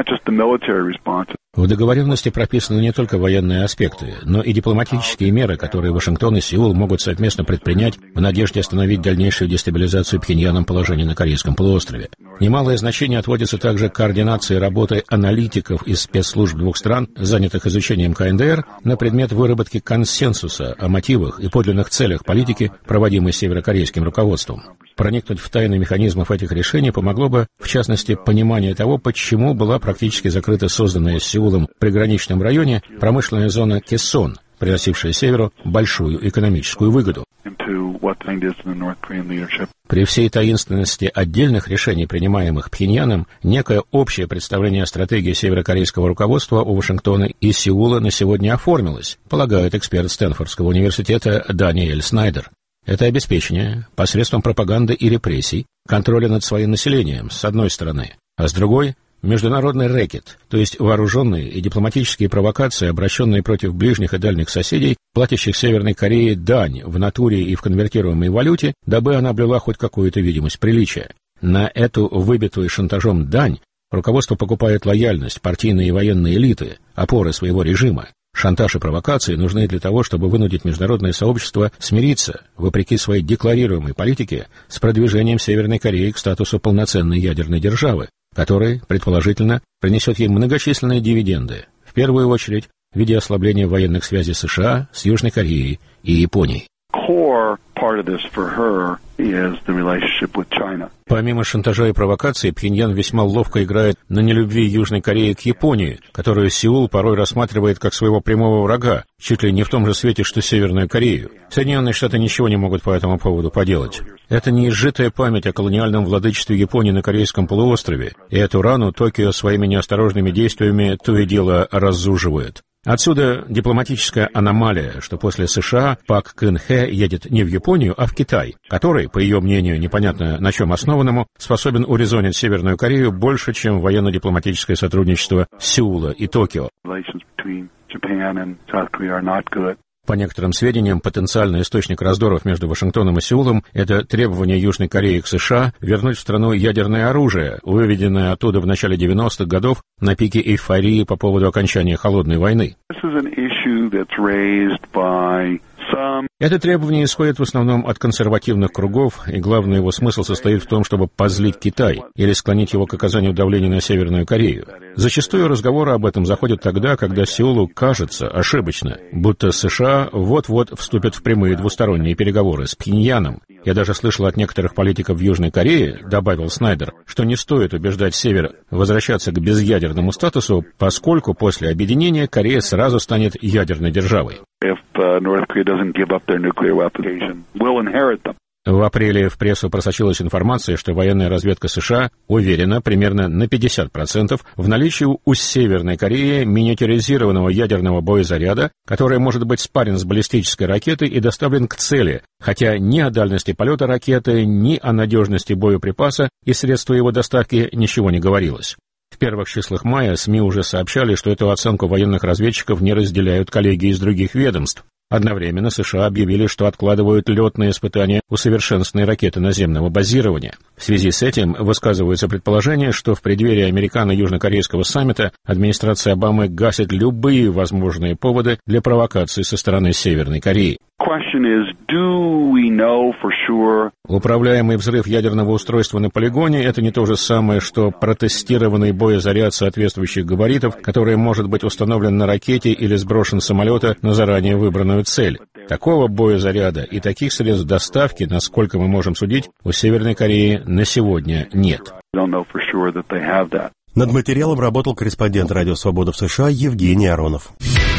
В договоренности прописаны не только военные аспекты, но и дипломатические меры, которые Вашингтон и Сеул могут совместно предпринять в надежде остановить дальнейшую дестабилизацию Пхеньяном положения на Корейском полуострове. Немалое значение отводится также координации работы аналитиков из спецслужб двух стран, занятых изучением КНДР, на предмет выработки консенсуса о мотивах и подлинных целях политики, проводимой северокорейским руководством. Проникнуть в тайны механизмов этих решений помогло бы, в частности, понимание того, почему была практически закрыта созданная Сеулом в приграничном районе промышленная зона Кессон, приносившая Северу большую экономическую выгоду. При всей таинственности отдельных решений, принимаемых Пхеньяном, некое общее представление о стратегии северокорейского руководства у Вашингтона и Сеула на сегодня оформилось, полагает эксперт Стэнфордского университета Даниэль Снайдер. Это обеспечение посредством пропаганды и репрессий, контроля над своим населением, с одной стороны, а с другой – международный рэкет, то есть вооруженные и дипломатические провокации, обращенные против ближних и дальних соседей, платящих Северной Корее дань в натуре и в конвертируемой валюте, дабы она обрела хоть какую-то видимость приличия. На эту выбитую шантажом дань руководство покупает лояльность партийной и военной элиты, опоры своего режима. Шантаж и провокации нужны для того, чтобы вынудить международное сообщество смириться, вопреки своей декларируемой политике, с продвижением Северной Кореи к статусу полноценной ядерной державы, который, предположительно, принесет ей многочисленные дивиденды, в первую очередь в виде ослабления военных связей США с Южной Кореей и Японией. Помимо шантажа и провокаций, Пхеньян весьма ловко играет на нелюбви Южной Кореи к Японии, которую Сеул порой рассматривает как своего прямого врага, чуть ли не в том же свете, что Северную Корею. Соединенные Штаты ничего не могут по этому поводу поделать. Это неизжитая память о колониальном владычестве Японии на Корейском полуострове, и эту рану Токио своими неосторожными действиями то и дело раззуживает. Отсюда дипломатическая аномалия, что после США Пак Кын Хэ едет не в Японию, а в Китай, который, по ее мнению, непонятно на чем основанному, способен урезонить Северную Корею больше, чем военно-дипломатическое сотрудничество Сеула и Токио. По некоторым сведениям, потенциальный источник раздоров между Вашингтоном и Сеулом – это требование Южной Кореи к США вернуть в страну ядерное оружие, выведенное оттуда в начале 90-х годов на пике эйфории по поводу окончания Холодной войны. Это требование исходит в основном от консервативных кругов, и главный его смысл состоит в том, чтобы позлить Китай или склонить его к оказанию давления на Северную Корею. Зачастую разговоры об этом заходят тогда, когда Сеулу кажется ошибочно, будто США вот-вот вступят в прямые двусторонние переговоры с Пхеньяном. Я даже слышал от некоторых политиков в Южной Корее, добавил Снайдер, что не стоит убеждать Север возвращаться к безъядерному статусу, поскольку после объединения Корея сразу станет ядерной державой. В апреле в прессу просочилась информация, что военная разведка США уверена примерно на 50% в наличии у Северной Кореи миниатюризированного ядерного боезаряда, который может быть спарен с баллистической ракетой и доставлен к цели, хотя ни о дальности полета ракеты, ни о надежности боеприпаса и средства его доставки ничего не говорилось. В первых числах мая СМИ уже сообщали, что эту оценку военных разведчиков не разделяют коллеги из других ведомств. Одновременно США объявили, что откладывают летные испытания усовершенствованной ракеты наземного базирования. В связи с этим высказывается предположение, что в преддверии американо-южнокорейского саммита администрация Обамы гасит любые возможные поводы для провокаций со стороны Северной Кореи. Управляемый взрыв ядерного устройства на полигоне — это не то же самое, что протестированный боезаряд соответствующих габаритов, который может быть установлен на ракете или сброшен с самолета на заранее выбранную цель. Такого боезаряда и таких средств доставки, насколько мы можем судить, у Северной Кореи на сегодня нет. Над материалом работал корреспондент «Радио Свобода» в США Евгений Аронов.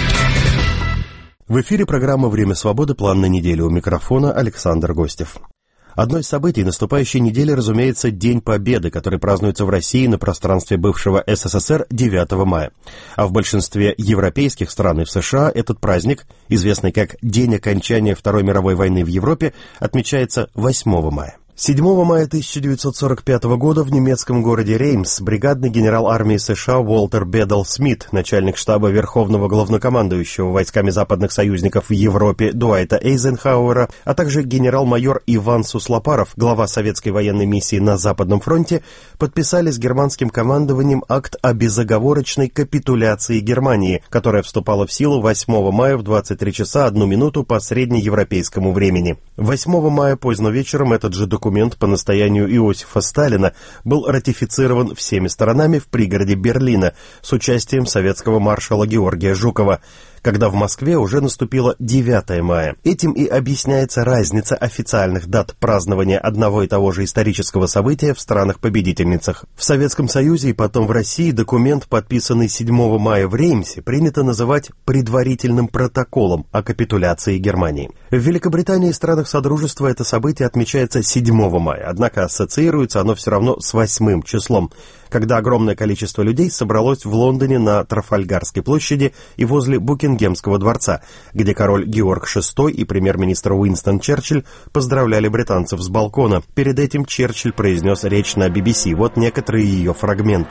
В эфире программа «Время свободы. План на неделю». У микрофона Александр Гостев. Одно из событий наступающей недели, разумеется, День Победы, который празднуется в России на пространстве бывшего СССР 9 мая. А в большинстве европейских стран и в США этот праздник, известный как День окончания Второй мировой войны в Европе, отмечается 8 мая. 7 мая 1945 года в немецком городе Реймс бригадный генерал армии США Уолтер Беддл Смит, начальник штаба Верховного главнокомандующего войсками западных союзников в Европе Дуайта Эйзенхауэра, а также генерал-майор Иван Суслопаров, глава советской военной миссии на Западном фронте, подписали с германским командованием акт о безоговорочной капитуляции Германии, которая вступала в силу 8 мая в 23 часа 1 минуту по среднеевропейскому времени. 8 мая поздно вечером этот же документ по настоянию Иосифа Сталина был ратифицирован всеми сторонами в пригороде Берлина с участием советского маршала Георгия Жукова, когда в Москве уже наступило 9 мая. Этим и объясняется разница официальных дат празднования одного и того же исторического события в странах-победительницах. В Советском Союзе и потом в России документ, подписанный 7 мая в Реймсе, принято называть предварительным протоколом о капитуляции Германии. В Великобритании и странах Содружества это событие отмечается 7 мая, однако ассоциируется оно все равно с 8 числом, когда огромное количество людей собралось в Лондоне на Трафальгарской площади и возле Букингемского дворца, где король Георг VI и премьер-министр Уинстон Черчилль поздравляли британцев с балкона. Перед этим Черчилль произнес речь на BBC. Вот некоторые ее фрагменты.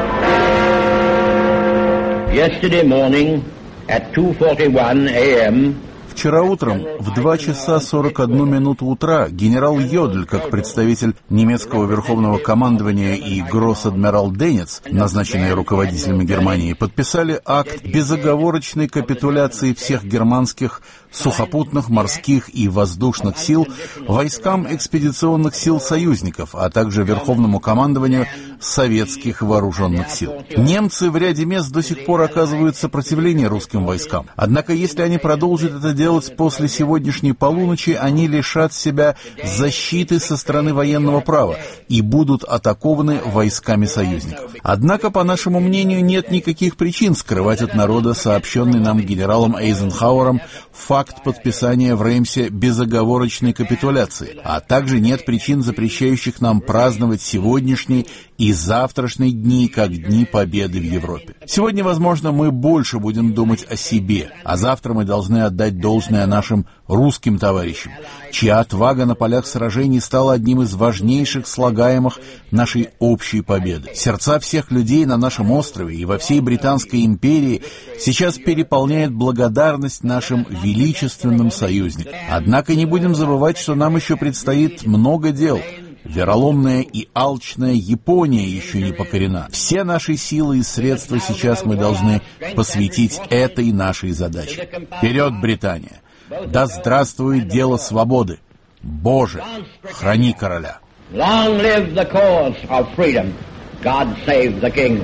Yesterday morning at 2:41 a.m. Вчера утром в 2 часа 41 минуту утра генерал Йодль, как представитель немецкого верховного командования, и гросс-адмирал Денец, назначенные руководителями Германии, подписали акт безоговорочной капитуляции всех германских сухопутных, морских и воздушных сил войскам экспедиционных сил союзников, а также верховному командованию советских вооруженных сил. Немцы в ряде мест до сих пор оказывают сопротивление русским войскам. Однако, если они продолжат это делать после сегодняшней полуночи, они лишат себя защиты со стороны военного права и будут атакованы войсками союзников. Однако, по нашему мнению, нет никаких причин скрывать от народа сообщенный нам генералом Эйзенхауэром факт подписания в Реймсе безоговорочной капитуляции, а также нет причин, запрещающих нам праздновать сегодняшний и завтрашние дни как Дни Победы в Европе. Сегодня, возможно, мы больше будем думать о себе, а завтра мы должны отдать должное нашим русским товарищам, чья отвага на полях сражений стала одним из важнейших слагаемых нашей общей победы. Сердца всех людей на нашем острове и во всей Британской империи сейчас переполняет благодарность нашим величественным союзникам. Однако не будем забывать, что нам еще предстоит много дел. Вероломная и алчная Япония еще не покорена. Все наши силы и средства сейчас мы должны посвятить этой нашей задаче. Вперед, Британия! Да здравствует дело свободы! Боже, храни короля! Long live the cause of freedom. God save the king.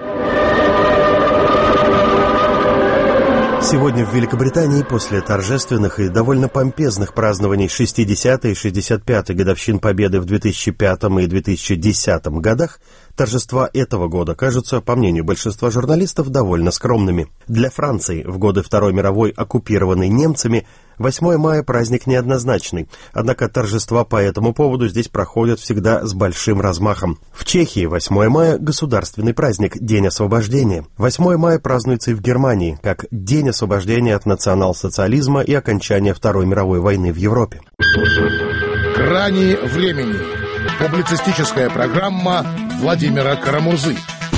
Сегодня в Великобритании после торжественных и довольно помпезных празднований 60-й и 65-й годовщин Победы в 2005 и 2010 годах торжества этого года кажутся, по мнению большинства журналистов, довольно скромными. Для Франции в годы Второй мировой, оккупированной немцами, 8 мая праздник неоднозначный, однако торжества по этому поводу здесь проходят всегда с большим размахом. В Чехии 8 мая – государственный праздник, День освобождения. 8 мая празднуется и в Германии, как День освобождения от национал-социализма и окончания Второй мировой войны в Европе. «Грани времени». Публицистическая программа Владимира Карамурзы.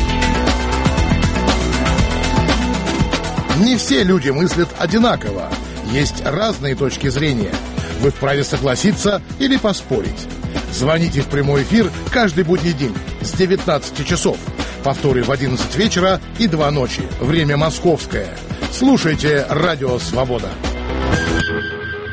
Не все люди мыслят одинаково. Есть разные точки зрения. Вы вправе согласиться или поспорить. Звоните в прямой эфир каждый будний день с 19 часов. Повторы в 11 вечера и 2 ночи. Время московское. Слушайте «Радио Свобода».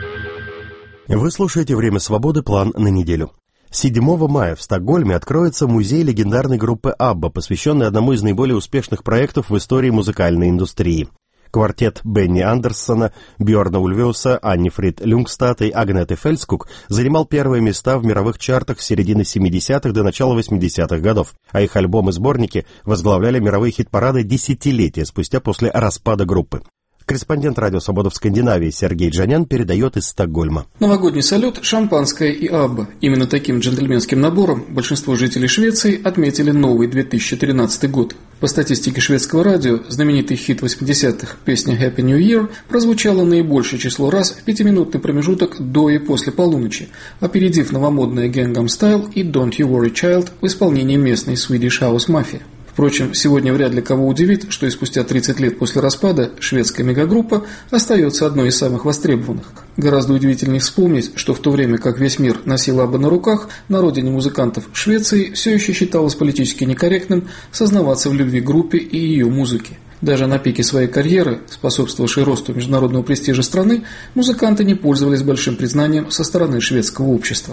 Вы слушаете «Время свободы. План на неделю». 7 мая в Стокгольме откроется музей легендарной группы ABBA, посвященный одному из наиболее успешных проектов в истории музыкальной индустрии. Квартет Бенни Андерсона, Бьорна Ульвиуса, Анни Фрид Люнгстад и Агнеты Фельдскук занимал первые места в мировых чартах с середины 70-х до начала 80-х годов, а их альбомы-сборники возглавляли мировые хит-парады десятилетия спустя после распада группы. Корреспондент «Радио Свобода» в Скандинавии Сергей Джанян передает из Стокгольма. Новогодний салют, шампанское и ABBA. Именно таким джентльменским набором большинство жителей Швеции отметили новый 2013 год. По статистике шведского радио, знаменитый хит 80-х, песня «Happy New Year» прозвучала наибольшее число раз в 5-минутный промежуток до и после полуночи, опередив новомодное Gangnam Style и Don't You Worry Child в исполнении местной Swedish House Mafia. Впрочем, сегодня вряд ли кого удивит, что и спустя 30 лет после распада шведская мегагруппа остается одной из самых востребованных. Гораздо удивительнее вспомнить, что в то время как весь мир носил ABBA на руках, на родине музыкантов Швеции все еще считалось политически некорректным сознаваться в любви к группе и ее музыке. Даже на пике своей карьеры, способствовавшей росту международного престижа страны, музыканты не пользовались большим признанием со стороны шведского общества.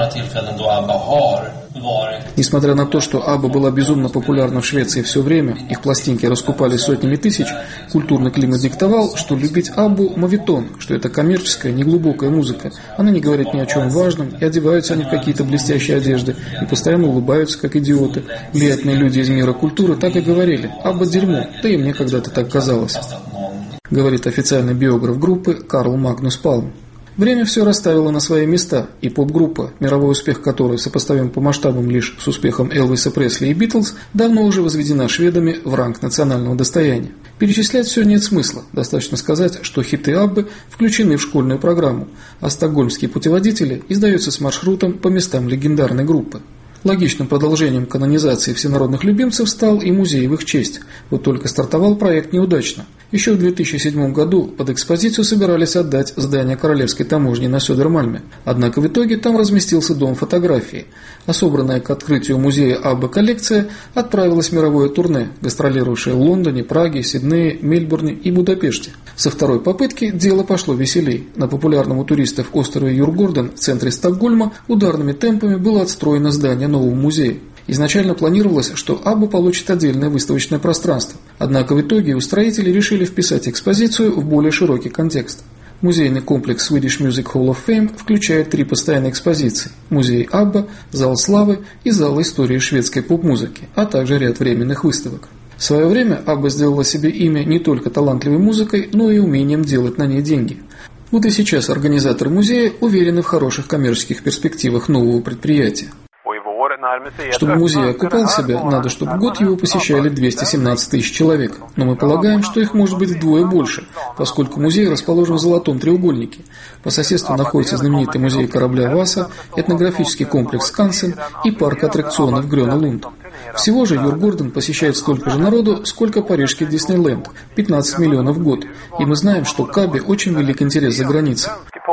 Несмотря на то, что ABBA была безумно популярна в Швеции все время, их пластинки раскупались сотнями тысяч, культурный климат диктовал, что любить ABBA – мовитон, что это коммерческая, неглубокая музыка. Она не говорит ни о чем важном, и одеваются они в какие-то блестящие одежды, и постоянно улыбаются, как идиоты. Влиятельные люди из мира культуры так и говорили: ABBA – дерьмо, да и мне когда-то так казалось, говорит официальный биограф группы Карл Магнус Палм. Время все расставило на свои места, и поп-группа, мировой успех которой сопоставим по масштабам лишь с успехом Элвиса Пресли и Битлз, давно уже возведена шведами в ранг национального достояния. Перечислять все нет смысла, достаточно сказать, что хиты ABBA включены в школьную программу, а стокгольмские путеводители издаются с маршрутом по местам легендарной группы. Логичным продолжением канонизации всенародных любимцев стал и музей в их честь, вот только стартовал проект неудачно. Еще в 2007 году под экспозицию собирались отдать здание Королевской таможни на Södermalm, однако в итоге там разместился дом фотографии, а собранная к открытию музея ABBA коллекция отправилась в мировое турне, гастролировавшее в Лондоне, Праге, Сиднее, Мельбурне и Будапеште. Со второй попытки дело пошло веселей. На популярном у туристов острове Юргорден в центре Стокгольма ударными темпами было отстроено здание нового музея. Изначально планировалось, что ABBA получит отдельное выставочное пространство, однако в итоге устроители решили вписать экспозицию в более широкий контекст. Музейный комплекс Swedish Music Hall of Fame включает 3 постоянные экспозиции – музей ABBA, зал славы и зал истории шведской поп-музыки, а также ряд временных выставок. В свое время ABBA сделала себе имя не только талантливой музыкой, но и умением делать на ней деньги. Вот и сейчас организаторы музея уверены в хороших коммерческих перспективах нового предприятия. Чтобы музей окупал себя, надо, чтобы в год его посещали 217 тысяч человек. Но мы полагаем, что их может быть вдвое больше, поскольку музей расположен в Золотом треугольнике. По соседству находится знаменитый музей корабля Васа, этнографический комплекс Скансен и парк аттракционов Грёна Лунд. Всего же Юргорден посещает столько же народу, сколько парижский Диснейленд – 15 миллионов в год. И мы знаем, что к ABBA очень велик интерес за границей.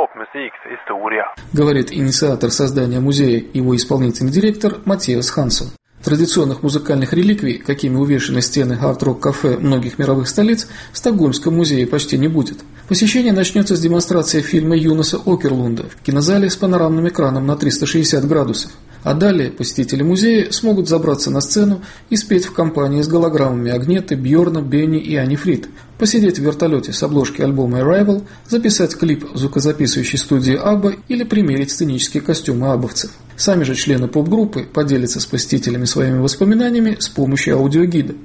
Говорит инициатор создания музея, его исполнительный директор Матиас Хансон. Традиционных музыкальных реликвий, какими увешаны стены хард-рок-кафе многих мировых столиц, в Стокгольмском музее почти не будет. Посещение начнется с демонстрации фильма Юнаса Окерлунда в кинозале с панорамным экраном на 360 градусов. А далее посетители музея смогут забраться на сцену и спеть в компании с голограммами Агнеты, Бьорна, Бенни и Анни Фрид, посидеть в вертолете с обложки альбома Arrival, записать клип в звукозаписывающей студии ABBA или примерить сценические костюмы аббовцев. Сами же члены поп-группы поделятся с посетителями своими воспоминаниями с помощью аудиогида.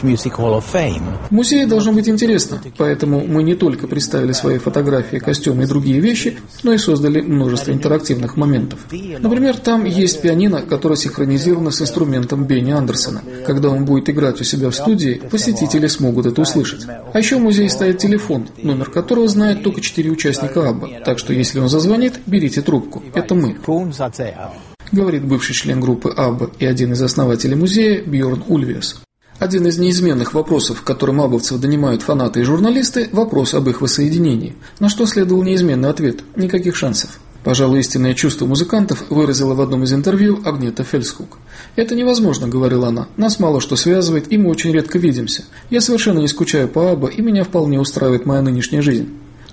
В музее должно быть интересно, поэтому мы не только представили свои фотографии, костюмы и другие вещи, но и создали множество интерактивных моментов. Например, там есть пианино, которое синхронизировано с инструментом Бенни Андерсона. Когда он будет играть у себя в студии, посетители смогут это услышать. А еще в музее стоит телефон, номер которого знает только 4 участника ABBA, так что если он зазвонит, берите трубку. Это мы. Говорит бывший член группы ABBA и один из основателей музея Бьорн Ульвиус. Один из неизменных вопросов, которым аббовцев донимают фанаты и журналисты – вопрос об их воссоединении. На что следовал неизменный ответ – никаких шансов. Пожалуй, истинное чувство музыкантов выразила в одном из интервью Агнета Фельдскук. «Это невозможно», — говорила она, — «нас мало что связывает, и мы очень редко видимся. Я совершенно не скучаю по ABBA, и меня вполне устраивает моя нынешняя жизнь».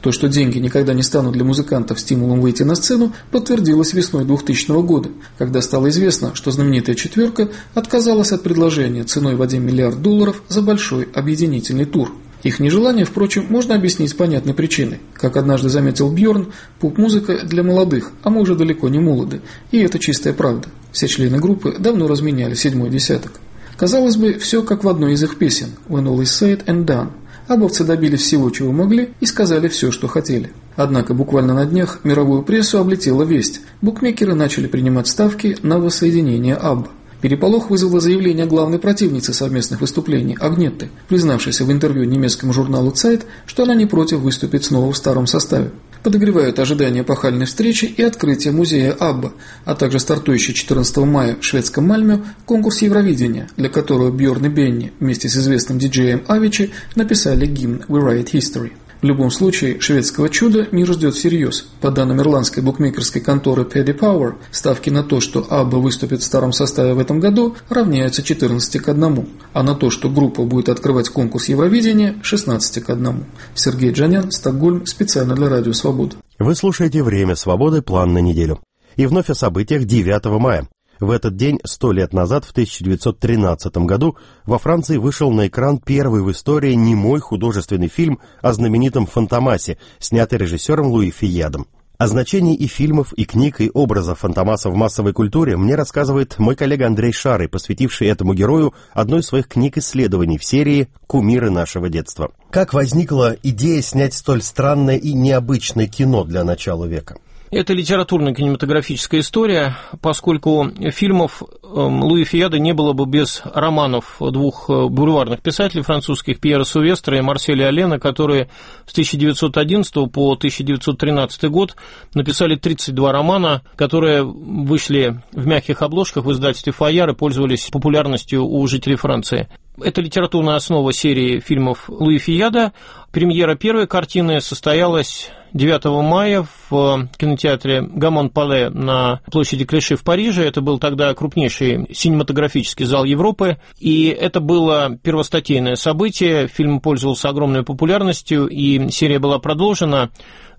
То, что деньги никогда не станут для музыкантов стимулом выйти на сцену, подтвердилось весной 2000 года, когда стало известно, что знаменитая «четверка» отказалась от предложения ценой в $1 миллиард за большой объединительный тур. Их нежелание, впрочем, можно объяснить понятной причиной. Как однажды заметил Бьорн, поп-музыка для молодых, а мы уже далеко не молоды, и это чистая правда. Все члены группы давно разменяли седьмой десяток. Казалось бы, все как в одной из их песен «When all is said and done». Аббовцы добились всего, чего могли, и сказали все, что хотели. Однако буквально на днях мировую прессу облетела весть. Букмекеры начали принимать ставки на воссоединение Абба. Переполох вызвало заявление главной противницы совместных выступлений Агнетты, признавшейся в интервью немецкому журналу Zeit, что она не против выступить снова в старом составе. Подогревают ожидания эпохальной встречи и открытия музея Абба, а также стартующий 14 мая в шведском Мальмё конкурс Евровидения, для которого Бьорн и Бенни вместе с известным диджеем Авичи написали гимн «We Write History». В любом случае, шведского чуда мир ждет всерьез. По данным ирландской букмекерской конторы Paddy Power, ставки на то, что Абба выступит в старом составе в этом году, равняются 14-1, а на то, что группа будет открывать конкурс Евровидения, 16-1. Сергей Джанян, Стокгольм, специально для Радио Свобода. Вы слушаете «Время свободы. План на неделю». И вновь о событиях 9 мая. В этот день, 100 лет назад, в 1913 году, во Франции вышел на экран первый в истории немой художественный фильм о знаменитом Фантомасе, снятый режиссером Луи Фиядом. О значении и фильмов, и книг, и образов Фантомаса в массовой культуре мне рассказывает мой коллега Андрей Шарый, посвятивший этому герою одной из своих книг-исследований в серии «Кумиры нашего детства». Как возникла идея снять столь странное и необычное кино для начала века? Это литературно-кинематографическая история, поскольку фильмов Луи Фияда не было бы без романов двух бульварных писателей французских, Пьера Сувестра и Марселя Аллена, которые с 1911 по 1913 год написали 32 романа, которые вышли в мягких обложках в издательстве «Фаяр» и пользовались популярностью у жителей Франции. Это литературная основа серии фильмов Луи Фияда. Премьера первой картины состоялась 9 мая в кинотеатре Гамон-Пале на площади Клиши в Париже. Это был тогда крупнейший синематографический зал Европы. И это было первостатейное событие. Фильм пользовался огромной популярностью, и серия была продолжена.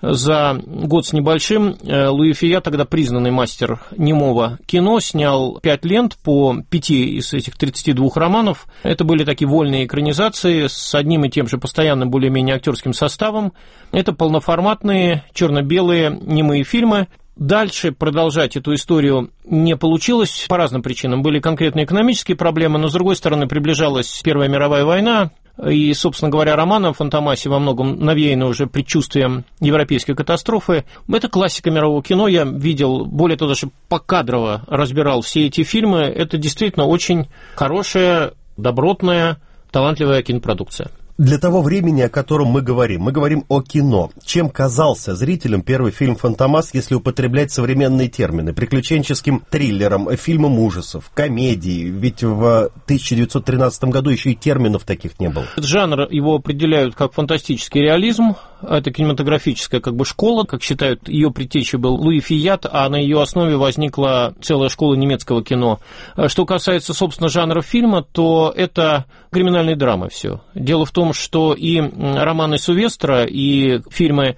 За год с небольшим Луи Фияд, тогда признанный мастер немого кино, снял 5 лент по 5 из этих 32 романов. Это были такие вольные экранизации с одним и тем же постоянным более-менее актерским составом. Это полноформатные черно-белые немые фильмы. Дальше продолжать эту историю не получилось по разным причинам. Были конкретные экономические проблемы, но, с другой стороны, приближалась Первая мировая война. И, собственно говоря, роман о Фантомасе во многом навеян уже предчувствием европейской катастрофы. Это классика мирового кино. Я видел, более того, даже покадрово разбирал все эти фильмы. Это действительно очень хорошая, добротная, талантливая кинопродукция. Для того времени, о котором мы говорим о кино. Чем казался зрителям первый фильм «Фантомас», если употреблять современные термины? Приключенческим триллером, фильмом ужасов, комедией? Ведь в 1913 году еще и терминов таких не было. Этот жанр его определяют как фантастический реализм. Это кинематографическая школа, как считают, ее предтечей был Луи Фияд, а на ее основе возникла целая школа немецкого кино. Что касается, собственно, жанра фильма, то это криминальные драмы все. Дело в том, что и романы Сувестра, и фильмы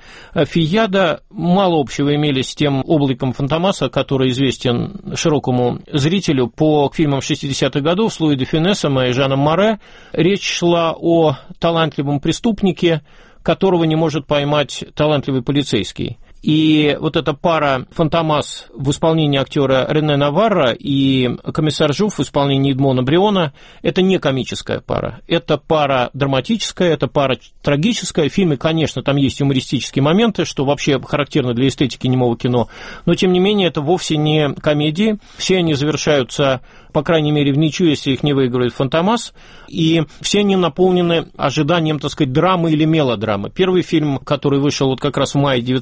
Фияда мало общего имели с тем обликом Фантомаса, который известен широкому зрителю по фильмам 60-х годов с Луи де Фюнесом и Жаном Море. Речь шла о талантливом преступнике, которого не может поймать талантливый полицейский. И вот эта пара Фантомас в исполнении актера Рене Наварро и комиссар Жуф в исполнении Эдмона Бриона – это не комическая пара. Это пара драматическая, это пара трагическая. В фильме, конечно, там есть юмористические моменты, что вообще характерно для эстетики немого кино, но, тем не менее, это вовсе не комедии. Все они завершаются, по крайней мере, в ничью, если их не выигрывает Фантомас, и все они наполнены ожиданием, драмы или мелодрамы. Первый фильм, который вышел как раз в мае 1913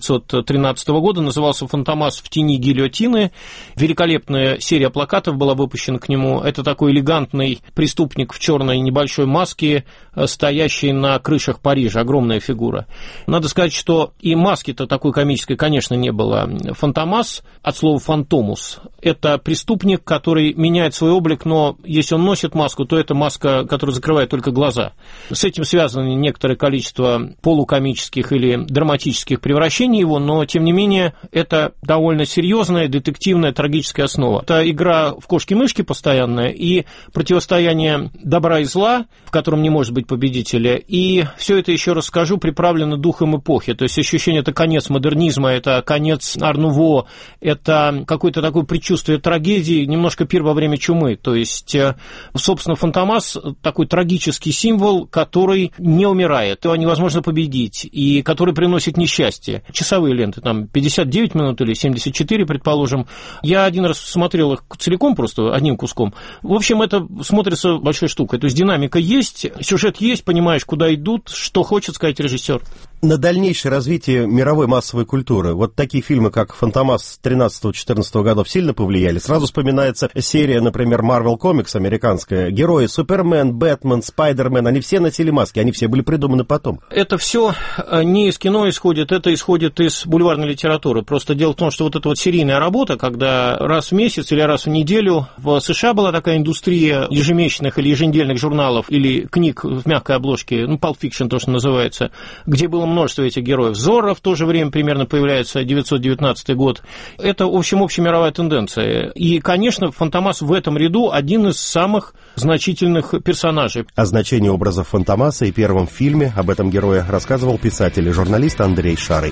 1913 года, назывался «Фантомас в тени гильотины». Великолепная серия плакатов была выпущена к нему. Это такой элегантный преступник в черной небольшой маске, стоящий на крышах Парижа, огромная фигура. Надо сказать, что и маски-то такой комической, конечно, не было. Фантомас от слова «фантомус» – это преступник, который меняет свой облик, но если он носит маску, то это маска, которая закрывает только глаза. С этим связано некоторое количество полукомических или драматических превращений его, но, тем не менее, это довольно серьезная детективная трагическая основа. Это игра в кошки-мышки постоянная и противостояние добра и зла, в котором не может быть победителя. И все это, еще раз скажу, приправлено духом эпохи. То есть ощущение – это конец модернизма, это конец ар-нуво, это какое-то такое предчувствие трагедии, немножко пир во время чумы. То есть, собственно, Фантомас – такой трагический символ, который не умирает, его невозможно победить, и который приносит несчастье. Часовые ленты, там 59 минут или 74, предположим. Я один раз смотрел их целиком, просто одним куском. В общем, это смотрится большой штукой. То есть динамика есть, сюжет есть, понимаешь, куда идут, что хочет сказать режиссер. На дальнейшее развитие мировой массовой культуры вот такие фильмы, как «Фантомас» 13-14 годов, сильно повлияли. Сразу вспоминается серия, например, Marvel Comics американская. Герои Супермен, Бэтмен, Спайдермен, они все носили маски, они все были придуманы потом. Это все не из кино исходит, это исходит из бульварной литературы. Просто дело в том, что вот эта вот серийная работа, когда раз в месяц или раз в неделю в США была такая индустрия ежемесячных или еженедельных журналов или книг в мягкой обложке, Pulp Fiction то, что называется, где было множество этих героев. Зорро в то же время примерно появляется, 919 год. Это, в общем, общемировая тенденция. И, конечно, Фантомас в этом ряду один из самых значительных персонажей. О значении образов Фантомаса и первом фильме об этом герое рассказывал писатель и журналист Андрей Шарый.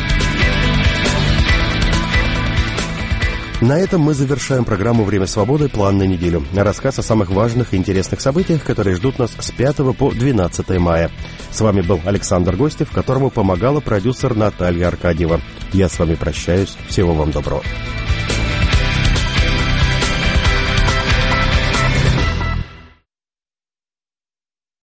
На этом мы завершаем программу «Время свободы. План на неделю». Рассказ о самых важных и интересных событиях, которые ждут нас с 5 по 12 мая. С вами был Александр Гостев, которому помогала продюсер Наталья Аркадьева. Я с вами прощаюсь. Всего вам доброго.